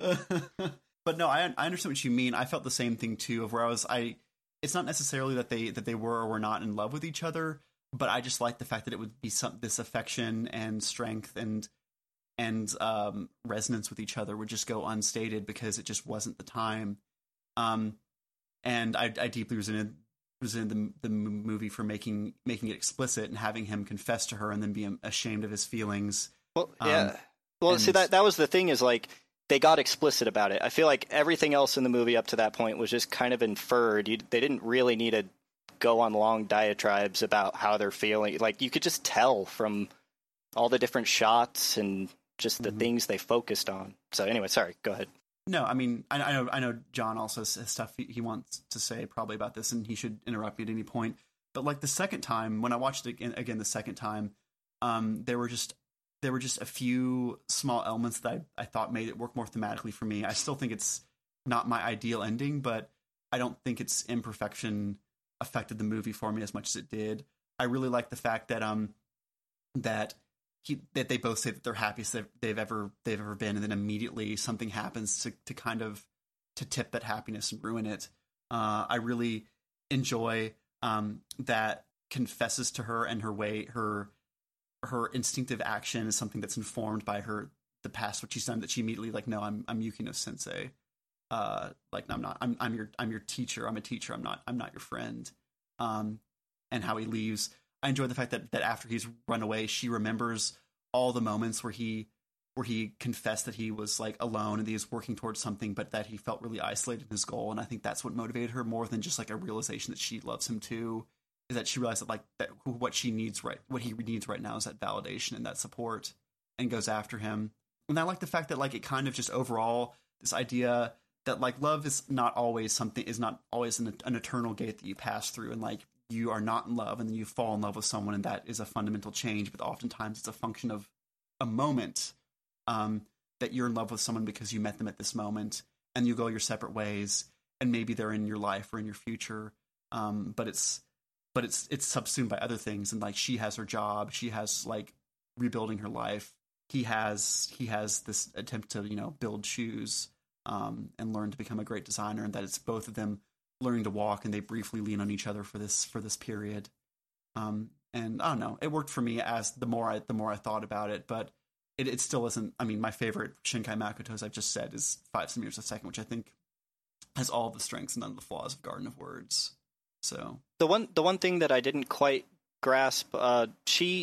But no, I I understand what you mean. I felt the same thing too. Of where I was, I it's not necessarily that they that they were or were not in love with each other, but I just liked the fact that it would be some this affection and strength and and um, resonance with each other would just go unstated because it just wasn't the time. Um, and I, I deeply resented resented the the movie for making making it explicit and having him confess to her and then be ashamed of his feelings. Well, Um, yeah. Well, and- see, that that was the thing is like they got explicit about it. I feel like everything else in the movie up to that point was just kind of inferred. You, they didn't really need to go on long diatribes about how they're feeling. Like you could just tell from all the different shots and just the Mhm. things they focused on. So anyway, sorry, go ahead. No, I mean, I, I know, I know. John also has stuff he, he wants to say probably about this, and he should interrupt me at any point. But like the second time, when I watched it again, again the second time, um, there were just there were just a few small elements that I, I thought made it work more thematically for me. I still think it's not my ideal ending, but I don't think its imperfection affected the movie for me as much as it did. I really like the fact that um that. He, that they both say that they're happiest that they've ever they've ever been, and then immediately something happens to to kind of to tip that happiness and ruin it. Uh, I really enjoy um, that confesses to her and her way her her instinctive action is something that's informed by her the past what she's done. That she immediately like, no, I'm I'm Yukino Sensei. Uh, like no, I'm not. I'm I'm your I'm your teacher. I'm a teacher. I'm not I'm not your friend. Um, and how he leaves. I enjoy the fact that, that after he's run away, she remembers all the moments where he where he confessed that he was like alone and he was working towards something, but that he felt really isolated in his goal. And I think that's what motivated her more than just like a realization that she loves him too. Is that she realized that like that what she needs right what he needs right now is that validation and that support, and goes after him. And I like the fact that like it kind of just overall this idea that like love is not always something is not always an, an eternal gate that you pass through, and like you are not in love and then you fall in love with someone, and that is a fundamental change, but oftentimes it's a function of a moment um, that you're in love with someone because you met them at this moment and you go your separate ways, and maybe they're in your life or in your future, um, but it's but it's it's subsumed by other things, and like she has her job, she has like rebuilding her life, he has he has this attempt to you know build shoes um, and learn to become a great designer, and that it's both of them learning to walk, and they briefly lean on each other for this for this period. Um, and I don't know, it worked for me as the more I the more I thought about it, but it, it still isn't. I mean, my favorite Shinkai Makoto, as I've just said, is Five Centimeters a Second, which I think has all the strengths and none of the flaws of Garden of Words. So The one the one thing that I didn't quite grasp, uh, she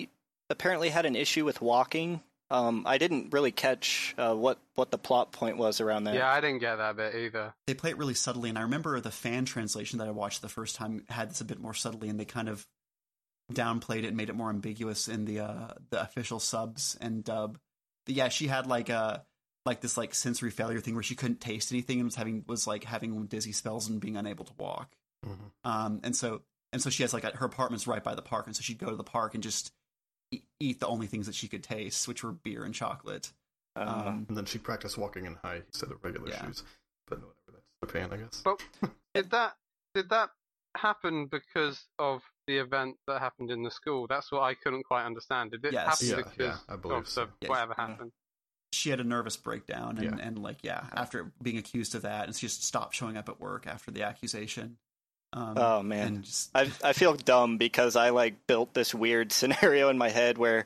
apparently had an issue with walking. Um, I didn't really catch uh, what what the plot point was around that. Yeah, I didn't get that bit either. They play it really subtly, and I remember the fan translation that I watched the first time had this a bit more subtly, and they kind of downplayed it and made it more ambiguous in the uh, the official subs and dub. But yeah, she had like a like this like sensory failure thing where she couldn't taste anything and was having was like having dizzy spells and being unable to walk. Mm-hmm. Um, and so and so she has like a, her apartment's right by the park, and so she'd go to the park and just eat the only things that she could taste, which were beer and chocolate. Uh, Um, And then she practiced walking in high instead of regular Yeah. shoes. But whatever, that's Japan, I guess. But did that did that happen because of the event that happened in the school? That's what I couldn't quite understand. Did it Yes. happen Yeah, because yeah, I believe of so. the, Yeah. whatever Yeah. happened? she had a nervous breakdown, and, Yeah. and like yeah, after being accused of that, and she just stopped showing up at work after the accusation. Um, oh man, and just I I feel dumb because I like built this weird scenario in my head where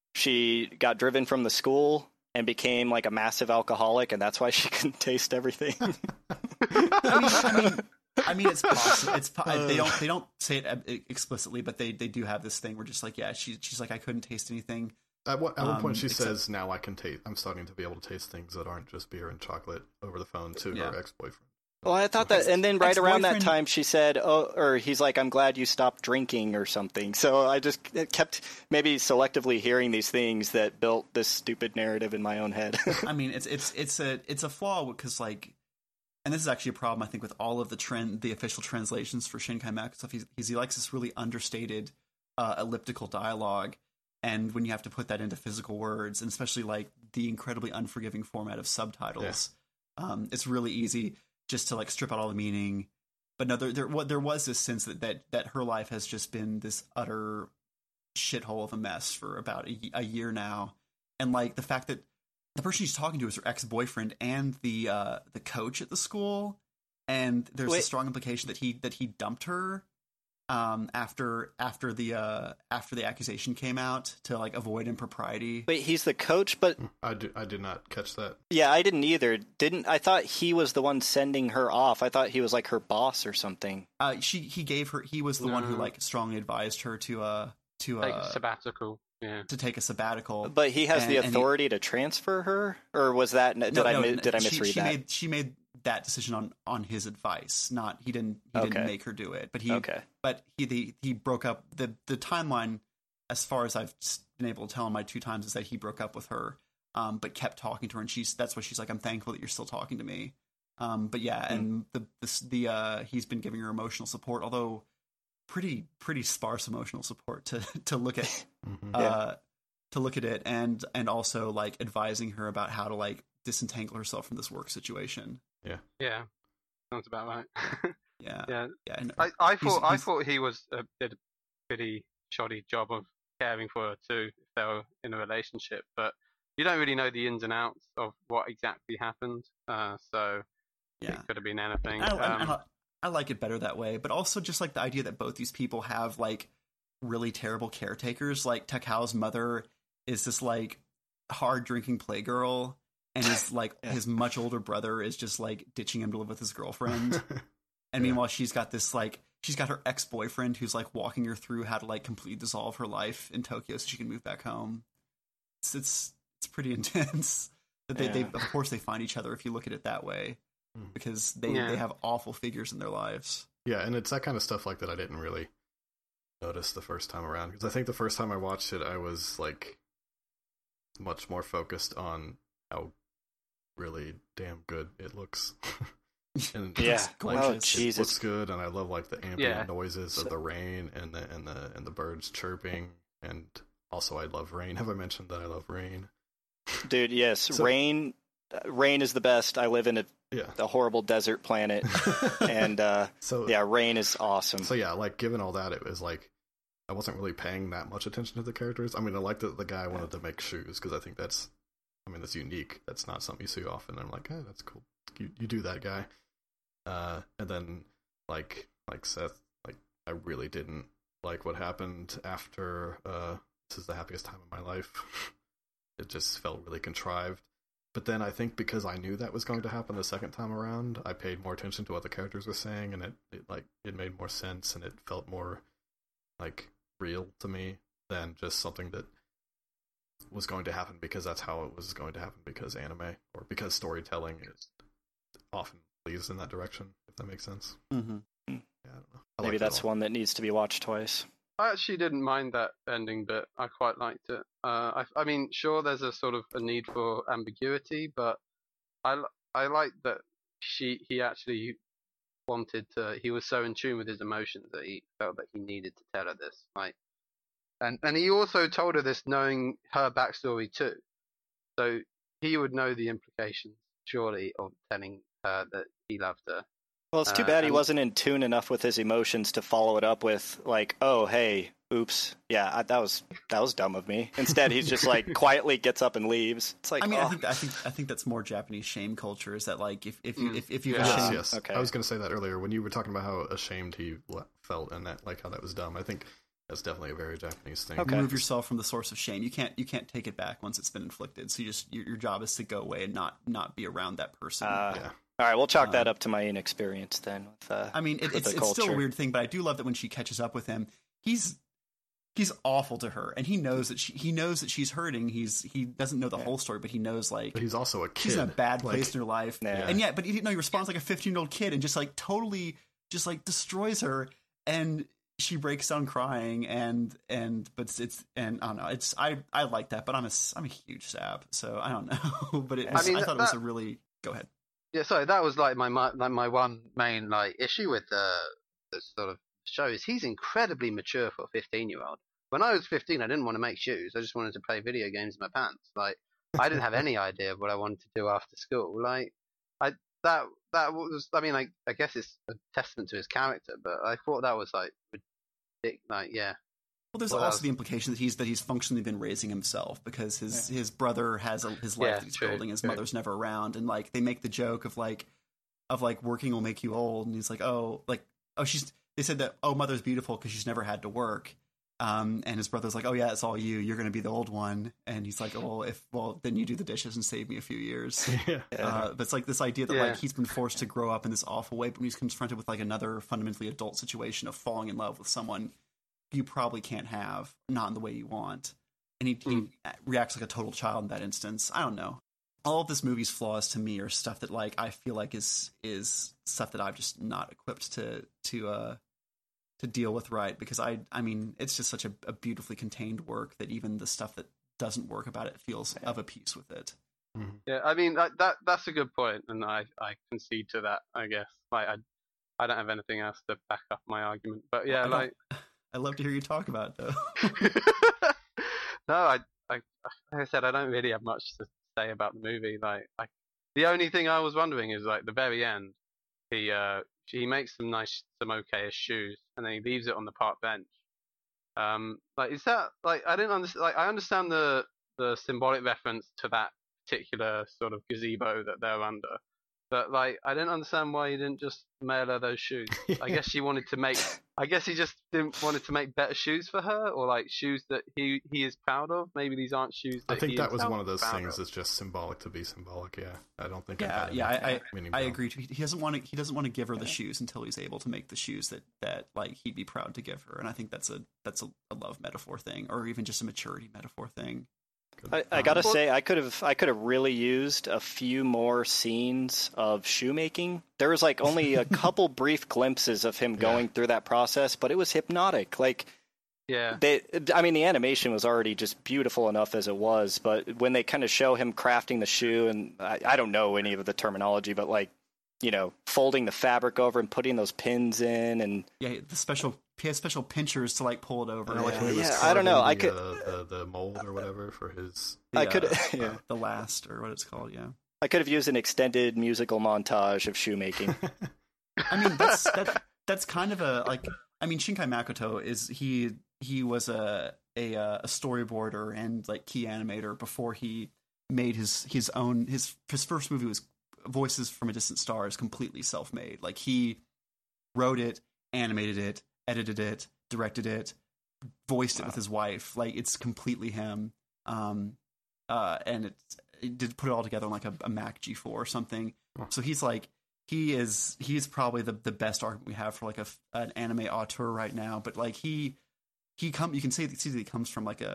she got driven from the school and became like a massive alcoholic, and that's why she couldn't taste everything. I mean, I mean, I mean, it's possible. It's po- they don't they don't say it explicitly, but they, they do have this thing where just like yeah, she she's like I couldn't taste anything. At one, at one Um, point, she except- says, "Now I can taste. I'm starting to be able to taste things that aren't just beer and chocolate over the phone." To Yeah. her ex-boyfriend. Well, I thought that, and then right around that Ex-boyfriend- time, she said, "Oh," or he's like, "I'm glad you stopped drinking," or something. So I just kept maybe selectively hearing these things that built this stupid narrative in my own head. I mean, it's it's it's a it's a flaw because like, and this is actually a problem I think with all of the trend the official translations for Shinkai Maku stuff. He's, he's he likes this really understated uh, elliptical dialogue, and when you have to put that into physical words, and especially like the incredibly unforgiving format of subtitles, um, it's really easy just to like strip out all the meaning. But no, there there what there was this sense that, that that her life has just been this utter shithole of a mess for about a, a year now, and like the fact that the person she's talking to is her ex-boyfriend and the uh, the coach at the school, and there's a Wait. strong implication that he that he dumped her um, after after the uh, after the accusation came out to like avoid impropriety. Wait, he's the coach, but I, do, I did not catch that. yeah, I didn't either. Didn't I thought he was the one sending her off? I thought he was like her boss or something. Uh, she he gave her he was the one who No. like strongly advised her to uh to Take uh a sabbatical. Yeah. to take a sabbatical. But he has And- the and he- authority to transfer her, or was that did No, I no, mi- no, did I she- misread she that? Made, she made that decision on on his advice. Not he didn't he Okay. didn't make her do it, but he Okay. but he the, he broke up the the timeline. As far as I've been able to tell in my two times, is that he broke up with her, um, but kept talking to her, and she's that's what she's like. I'm thankful that you're still talking to me. Um, but yeah, Hmm. and the the, the uh, he's been giving her emotional support, although pretty pretty sparse emotional support to to look at Mhm. uh, to look at it, and and also like advising her about how to like disentangle herself from this work situation. Yeah. Sounds about right. Yeah, yeah. yeah. And, I, I He's- thought I he's- thought he was a, did a pretty shoddy job of caring for her too if they were in a relationship, but you don't really know the ins and outs of what exactly happened. Uh, so yeah. it could have been anything. I, I, Um, I, I like it better that way, but also just like the idea that both these people have like really terrible caretakers. Like Takao's mother is this like hard drinking playgirl, and his like Yeah. his much older brother is just like ditching him to live with his girlfriend. And Yeah. meanwhile, she's got this like she's got her ex boyfriend who's like walking her through how to like completely dissolve her life in Tokyo so she can move back home. It's it's, it's pretty intense. That they, they Yeah. of course they find each other if you look at it that way, Mm. because they, Yeah. they have awful figures in their lives. Yeah, and it's that kind of stuff like that I didn't really notice the first time around, because I think the first time I watched it, I was like much more focused on how really damn good it looks. And Yeah. It's like, Oh, gorgeous. it Jesus. looks good, and I love like the ambient Yeah. noises So- of the rain and the and the and the birds chirping, and also I love rain. Have I mentioned that I love rain? Dude, yes, So- rain. uh, Rain is the best. I live in a, Yeah. a horrible desert planet, and uh, so yeah, rain is awesome. So yeah, like given all that, it was like I wasn't really paying that much attention to the characters. I mean, I liked that the guy wanted to make shoes because I think that's, I mean, that's unique. That's not something you see often. I'm like, oh, that's cool. You you do that, guy. Uh, and then like like Seth, like I really didn't like what happened after. Uh, this is the happiest time of my life. It just felt really contrived. But then I think because I knew that was going to happen the second time around, I paid more attention to what the characters were saying, and it, it like it made more sense, and it felt more like real to me than just something that was going to happen because that's how it was going to happen because anime or because storytelling is often leads in that direction, if that makes sense. Mm-hmm. Yeah, I don't know. I Maybe liked it that's all. one that needs to be watched twice. I actually didn't mind that ending bit. I quite liked it. Uh, I, I mean, sure, there's a sort of a need for ambiguity, but I, I like that she he actually wanted to. He was so in tune with his emotions that he felt that he needed to tell her this. Like, and and he also told her this knowing her backstory too, so he would know the implications surely of telling her that he loved her. Well, it's too Uh, bad he and- wasn't in tune enough with his emotions to follow it up with like, "Oh, hey, oops, yeah, I, that was that was dumb of me." Instead, he's just like quietly gets up and leaves. It's like, I mean, oh. I think I think I think that's more Japanese shame culture. Is that like if if you Mm. if, if you Yeah. Yes, shame, yes. Okay. I was going to say that earlier when you were talking about how ashamed he le- felt and that, like, how that was dumb. I think that's definitely a very Japanese thing. Okay. remove yourself from the source of shame. You can't you can't take it back once it's been inflicted. So you just your, your job is to go away and not not be around that person. Uh, Yeah. All right, we'll chalk that Um, up to my inexperience then. With, uh, I mean, it, with it's the it's still a culture. weird thing, but I do love that when she catches up with him, he's he's awful to her, and he knows that she he knows that she's hurting. He's he doesn't know the Yeah. whole story, but he knows like But he's also a kid. she's in a bad Like, place in her life, Yeah. and yet, but he didn't know he responds like a fifteen year old kid and just like totally just like destroys her, and she breaks down crying, and and but it's, it's and I don't know, it's I I like that, but I'm a I'm a huge sap, so I don't know, but it I was, I, mean, thought it was that- a really go ahead. Yeah, sorry, that was like my my like my one main like issue with the the sort of show is he's incredibly mature for a fifteen year old. When I was fifteen, I didn't want to make shoes. I just wanted to play video games in my pants. Like I didn't have any idea of what I wanted to do after school. Like I that that was I mean I I guess it's a testament to his character, but I thought that was like ridiculous. Like yeah. Well, there's What also else? the implication that he's that he's functionally been raising himself because his his brother has a, his life Yeah, that he's true, building. His true. mother's never around, and like they make the joke of like of like working will make you old, and he's like, oh, like oh, she's. They said that oh, mother's beautiful because she's never had to work. Um, and his brother's like, oh yeah, it's all you. You're going to be the old one, and he's like, oh, well, if well, then you do the dishes and save me a few years. yeah. Uh, but it's like this idea that Yeah. like he's been forced to grow up in this awful way, but when he's confronted with like another fundamentally adult situation of falling in love with someone you probably can't have, not in the way you want, and he, he Mm. reacts like a total child in that instance. I don't know. All of this movie's flaws to me are stuff that like I feel like is is stuff that I'm just not equipped to to uh to deal with right because I I mean it's just such a, a beautifully contained work that even the stuff that doesn't work about it feels of a piece with it. Yeah, I mean that, that that's a good point, and I, I concede to that. I guess like I I don't have anything else to back up my argument, but yeah, I don't- like I love to hear you talk about it though. no, I, I like I said, I don't really have much to say about the movie. Like I, the only thing I was wondering is like the very end, he uh he makes some nice some okayish shoes, and then he leaves it on the park bench. Um, like is that like I didn't understand. Like I understand the the symbolic reference to that particular sort of gazebo that they're under. But like, I didn't understand why he didn't just mail her those shoes. I guess she wanted to make. I guess he just didn't wanted to make better shoes for her, or like shoes that he he is proud of. Maybe these aren't shoes. That I think he that was himself one of is those proud things of. that's just symbolic to be symbolic. Yeah, I don't think. it Yeah, had yeah, any I I, meaning I to him. agree. Too. He doesn't want to. He doesn't want to give her the shoes until he's able to make the shoes that that like he'd be proud to give her. And I think that's a that's a, a love metaphor thing, or even just a maturity metaphor thing. I, I gotta say, I could have, I could have really used a few more scenes of shoemaking. There was like only a couple brief glimpses of him going through that process, but it was hypnotic. Like, Yeah. they, I mean, the animation was already just beautiful enough as it was, but when they kind of show him crafting the shoe, and I, I don't know any of the terminology, but like, you know, folding the fabric over and putting those pins in, and Yeah, the special he has special pinchers to like pull it over. And I like yeah. when he was Yeah, I don't know, I carving could- the, uh, the, the mold or whatever for his. The, I could, uh, yeah, the last or what it's called. Yeah. I could have used an extended musical montage of shoemaking. I mean, that's that, that's kind of a like. I mean, Shinkai Makoto is he he was a a uh, a storyboarder and like key animator before he made his his own his his first movie was Voices from a Distant Star is completely self made. Like he wrote it, animated it, edited it, directed it, voiced it with his wife. Like it's completely him. Um, uh, and it's it did put it all together on like a, a Mac G four or something. Huh. So he's like. He is he's probably the, the best argument we have for like a an anime auteur right now. But like he he come you can say see that he comes from like a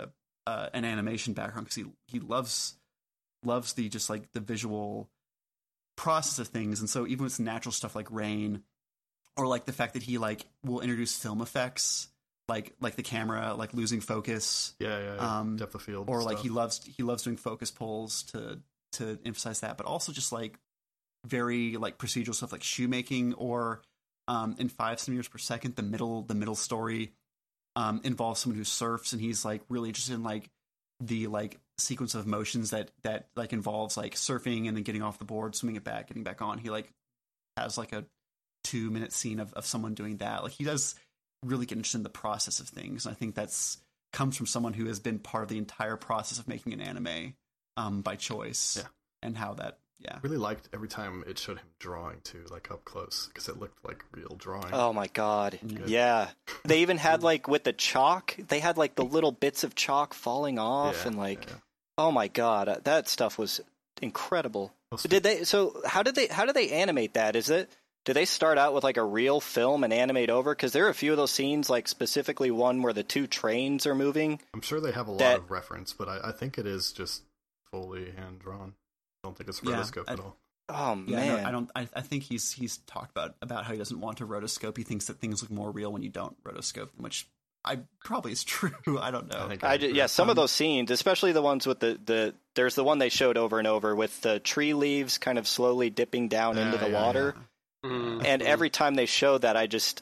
uh, an animation background because he he loves loves the just like the visual process of things, and so even with natural stuff like rain, or like the fact that he like will introduce film effects, like like the camera like losing focus, Yeah, yeah, yeah. Um, Depth of field. or like stuff. he loves he loves doing focus pulls to to emphasize that, but also just like very like procedural stuff like shoemaking, or um, in five centimeters per second, the middle the middle story um, involves someone who surfs, and he's like really interested in like the like sequence of motions that that like involves like surfing and then getting off the board, swimming it back, getting back on. He like has like a two minute scene of, of someone doing that. Like he does really get interested in the process of things. And I think that's comes from someone who has been part of the entire process of making an anime um, by choice. Yeah. And how that, yeah. really liked every time it showed him drawing too, like up close, because it looked like real drawing. Oh my god. Yeah. Yeah. They even had like with the chalk, they had like the little bits of chalk falling off Yeah, and like yeah. oh my god, uh, that stuff was incredible. Well, Did they so how did they how did they animate that? Is it do they start out with like a real film and animate over? Because there are a few of those scenes, like specifically one where the two trains are moving. I'm sure they have a lot that- of reference, but I, I think it is just fully hand drawn. I don't think it's Yeah, rotoscope I- at all. Oh Yeah, man, no, I don't. I, I think he's he's talked about about how he doesn't want to rotoscope. He thinks that things look more real when you don't rotoscope them, which I probably is true. I don't know. I think I agree. ju- yeah, some of Um, those scenes, especially the ones with the, the there's the one they showed over and over with the tree leaves kind of slowly dipping down Yeah, into the yeah, water. yeah. Mm. And every time they showed that, I just,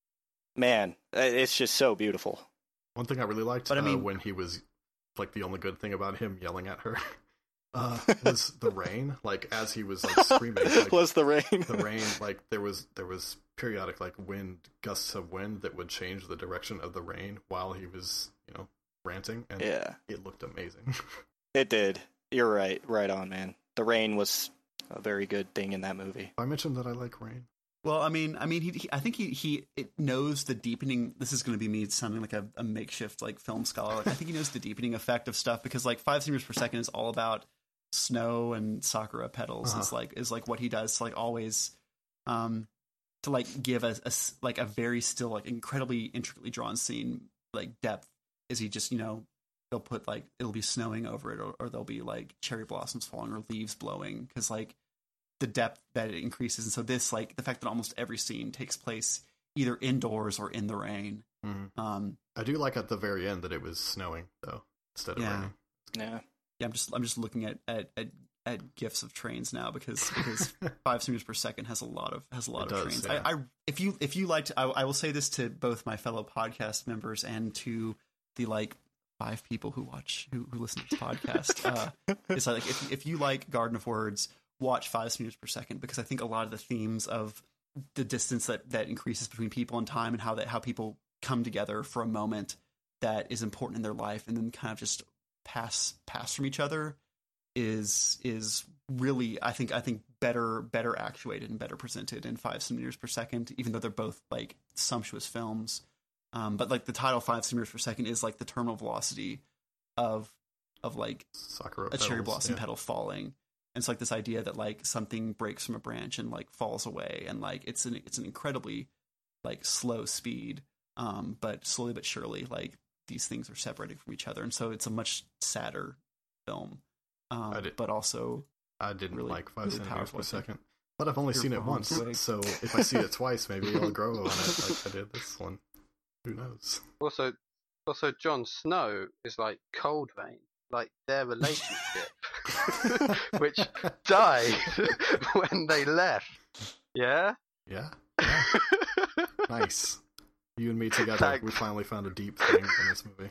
man, it's just so beautiful. One thing I really liked, But I uh, mean- when he was like the only good thing about him yelling at her, uh, was the rain. Like as he was like screaming, like, Was the rain? the rain, like there was there was periodic like wind gusts of wind that would change the direction of the rain while he was you know ranting, and Yeah, it looked amazing. it did. You're right, right on, man. The rain was a very good thing in that movie. I mentioned that I like rain. Well, I mean, I mean, he, he I think he he it knows the deepening. This is going to be me sounding like a, a makeshift like film scholar. Like, I think he knows the deepening effect of stuff because like five centimeters per second is all about snow and sakura petals. Uh-huh. Is like is like what he does to like always, um, to like give a, a s- like a very still like incredibly intricately drawn scene like depth. Is he just you know they'll put like it'll be snowing over it or, or there'll be like cherry blossoms falling or leaves blowing because like the depth that it increases. And so this, like the fact that almost every scene takes place either indoors or in the rain. Mhm. Um, I do like at the very end that it was snowing though instead of Yeah. raining. Yeah. yeah, I'm just I'm just looking at at, at, at gifs of trains now because because five centimeters per second has a lot of has a lot It of does, trains. yeah. I, I if you if you liked, I, I will say this to both my fellow podcast members and to the like five people who watch who, who listen to this podcast. Uh, it's like if if you like Garden of Words, watch five centimeters per second because I think a lot of the themes of the distance that, that increases between people and time and how that how people come together for a moment that is important in their life and then kind of just pass pass from each other is is really I think I think better better actuated and better presented in five centimeters per second, even though they're both like sumptuous films. Um, but like the title five centimeters per second is like the terminal velocity of of like Sakura a cherry petals, blossom yeah. petal falling. And it's like this idea that like something breaks from a branch and like falls away, and like it's an it's an incredibly like slow speed, um, but slowly but surely like these things are separating from each other, and so it's a much sadder film, um, I did- but also I didn't really- like five really centimeters powerful, per I think. second, but I've only You're seen it wrong, once, Blake. so if I see it twice, maybe I'll grow on it like I did this one. Who knows? Also, also, Jon Snow is like cold rain, like their relationship, which died when they left. Yeah. Yeah, yeah. Nice. You and me together, Thanks. we finally found a deep thing in this movie.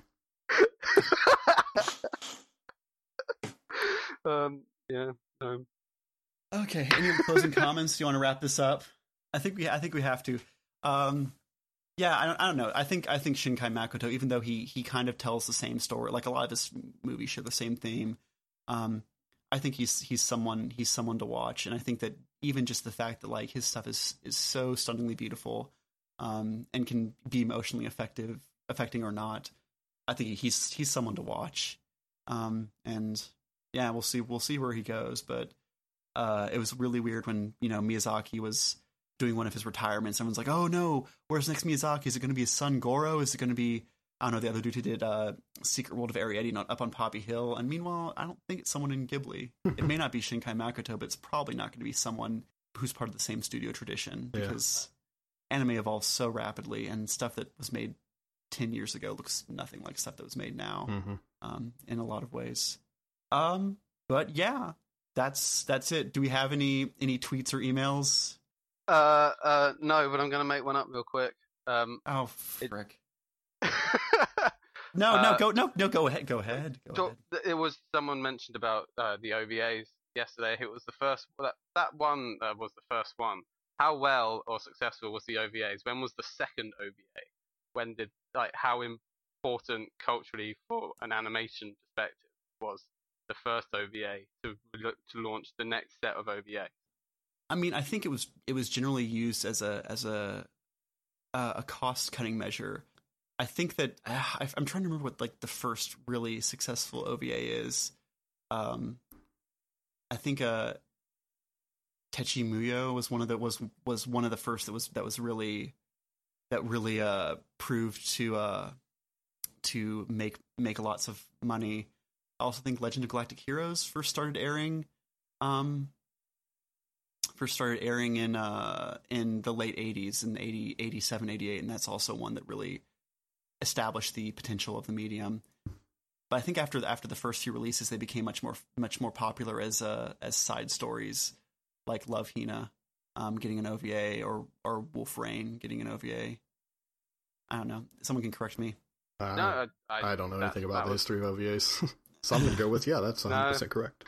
um. Yeah. Um. okay. Any other closing comments? Do you want to wrap this up? I think we I think we have to. Um, yeah, I don't I don't know. I think I think Shinkai Makoto, even though he he kind of tells the same story, like a lot of his movies share the same theme. Um, I think he's he's someone he's someone to watch, and I think that even just the fact that like his stuff is is so stunningly beautiful, um, and can be emotionally effective, affecting or not, I think he's he's someone to watch. Um, and yeah, we'll see we'll see where he goes, but uh, it was really weird when you know Miyazaki was doing one of his retirements. Everyone's like, "Oh no, where's next Miyazaki? Is it going to be his son Goro? Is it going to be I don't know, the other dude who did uh, Secret World of Arrietty not up on Poppy Hill. And meanwhile, I don't think it's someone in Ghibli. It may not be Shinkai Makoto, but it's probably not going to be someone who's part of the same studio tradition, because yeah. anime evolves so rapidly, and stuff that was made ten years ago looks nothing like stuff that was made now, mm-hmm. um, in a lot of ways. Um, but yeah, that's that's it. Do we have any any tweets or emails? Uh, uh, no, but I'm going to make one up real quick. Um, oh, frick. no, no, uh, go, no, no, go ahead, go ahead. Go so, ahead. It was someone mentioned about uh, the O V As yesterday. It was the first. That that one uh, was the first one. How well or successful was the O V As? When was the second O V A? When did like how important culturally for an animation perspective was the first O V A to to launch the next set of O V A? I mean, I think it was it was generally used as a as a uh, a cost cutting measure. I think that uh, I'm trying to remember what like the first really successful O V A is. Um, I think uh, Techi Muyo was one of the was was one of the first that was that was really that really uh, proved to uh, to make make lots of money. I also think Legend of Galactic Heroes first started airing. Um, first started airing in uh, in the late eighties, in eighty, eighty-seven, eighty-eight, and that's also one that really established the potential of the medium. But I think after after the first few releases, they became much more much more popular as uh, as side stories, like Love Hina um, getting an O V A, or or Wolf Rain getting an O V A. I don't know. Someone can correct me. Uh, no, I, I, I don't know anything about the was... history of O V As. So I'm gonna go with yeah, that's one hundred percent no. correct.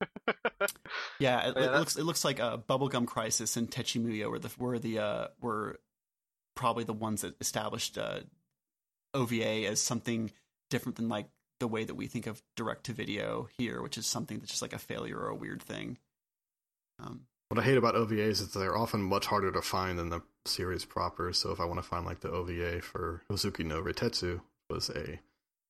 Yeah, it, yeah, it looks it looks like a Bubblegum Crisis and Techi Muyo were the were the uh, were probably the ones that established uh, O V A as something different than like the way that we think of direct to video here, which is something that's just like a failure or a weird thing. Um, what I hate about O V As is they're often much harder to find than the series proper. So if I want to find like the O V A for Hozuki no Reitetsu, was a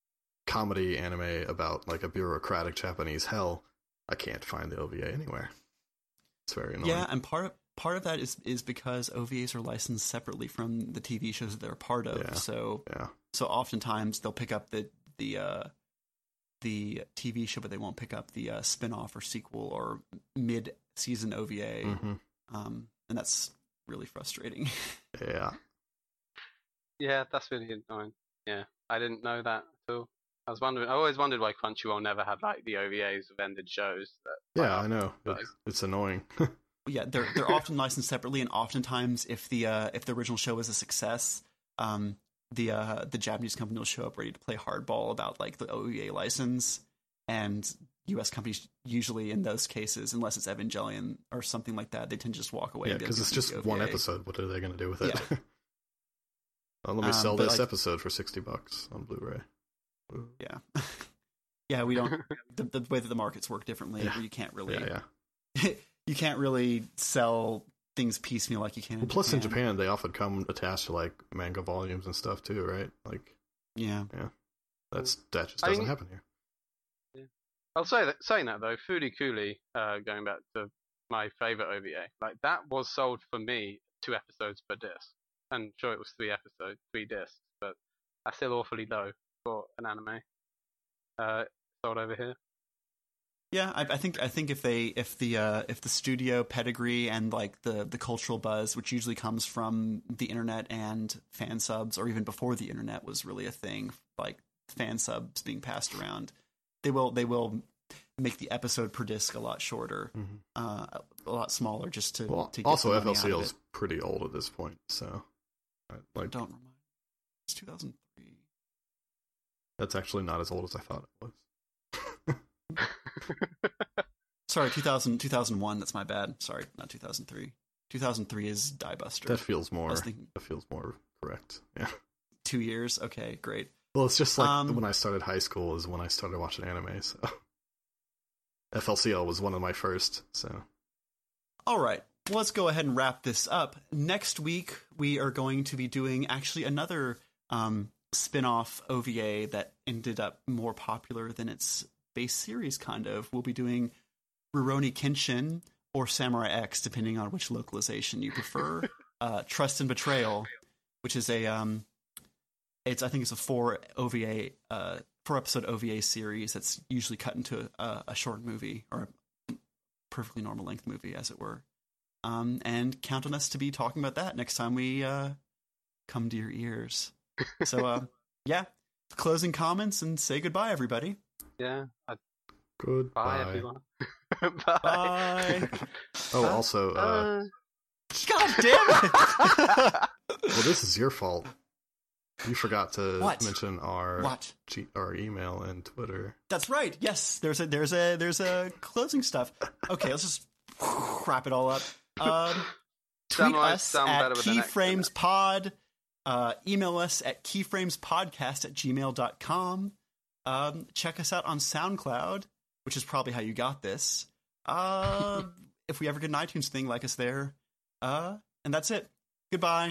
comedy anime about like a bureaucratic Japanese hell, I can't find the O V A anywhere. It's very annoying. Yeah, and part of part of that is is because O V As are licensed separately from the T V shows that they're a part of. Yeah. So yeah. so oftentimes they'll pick up the the uh, the T V show, but they won't pick up the uh, spin-off or sequel or mid season O V A, mm-hmm. um, and that's really frustrating. Yeah. Yeah, that's really annoying. Yeah, I didn't know that at all. I was wondering. I always wondered why Crunchyroll never had like the O V As of ended shows. That, yeah, like, I know. It's, it's annoying. Yeah, they're they're often licensed separately, and oftentimes, if the uh, if the original show is a success, um, the uh, the Japanese company will show up ready to play hardball about like the O V A license, and U S companies usually in those cases, unless it's Evangelion or something like that, they tend to just walk away. Yeah, because it's just one episode. What are they going to do with it? Yeah. Well, let me um, sell this like, episode for sixty bucks on Blu-ray. Yeah. Yeah, we don't the, the way that the markets work differently, yeah. where you can't really yeah, yeah. you can't really sell things piecemeal like you can. Well, in plus Japan. in Japan they often come attached to like manga volumes and stuff too, right? Like yeah. Yeah. That's that just I doesn't mean, happen here. Yeah. I'll say that saying that though, Fooly Cooly, uh going back to my favourite O V A, like that was sold for me two episodes per disc. And sure it was three episodes, three discs, but that's still awfully low for an anime. Uh, sold over here. Yeah, I, I think I think if they if the uh, if the studio pedigree and like the the cultural buzz, which usually comes from the internet and fan subs, or even before the internet was really a thing, like fan subs being passed around, they will they will make the episode per disc a lot shorter, Mm-hmm. uh, a lot smaller, just to, Well, to get also the F money L out C of L it. is pretty old at this point, so like Don't remind. It's two thousand three. that's actually not as old as I thought it was. Sorry, two thousand, two thousand one. That's my bad. Sorry, not two thousand three. two thousand three is Die Buster. That feels more. thinking- That feels more correct. Yeah. Two years. Okay, great. Well, it's just like Um, when I started high school is when I started watching anime. So F L C L was one of my first. So All right. Well, let's go ahead and wrap this up. Next week, we are going to be doing actually another um, spin-off O V A that ended up more popular than its base series, kind of. We'll be doing Rurouni Kenshin or Samurai X, depending on which localization you prefer. uh, Trust and Betrayal, which is a um, It's I think it's a four O V A, uh, four episode O V A series that's usually cut into a, a short movie or a perfectly normal length movie, as it were. Um, and count on us to be talking about that next time we uh, come to your ears. So, uh, yeah, closing comments and say goodbye, everybody. Yeah. I, Goodbye. bye, everyone. Bye. Bye. Oh, also, uh, God damn it! well, this is your fault. You forgot to What? mention our What? G- our email and Twitter. That's right. Yes, there's a there's a there's a closing stuff. Okay, let's just wrap it all up. Um, tweet Sound like- us sound at better with an accent. keyframespod. Uh, email us at keyframespodcast at gmail dot com. Um, check us out on SoundCloud, which is probably how you got this. Uh, if we ever get an iTunes thing, like us there. Uh, and that's it. Goodbye.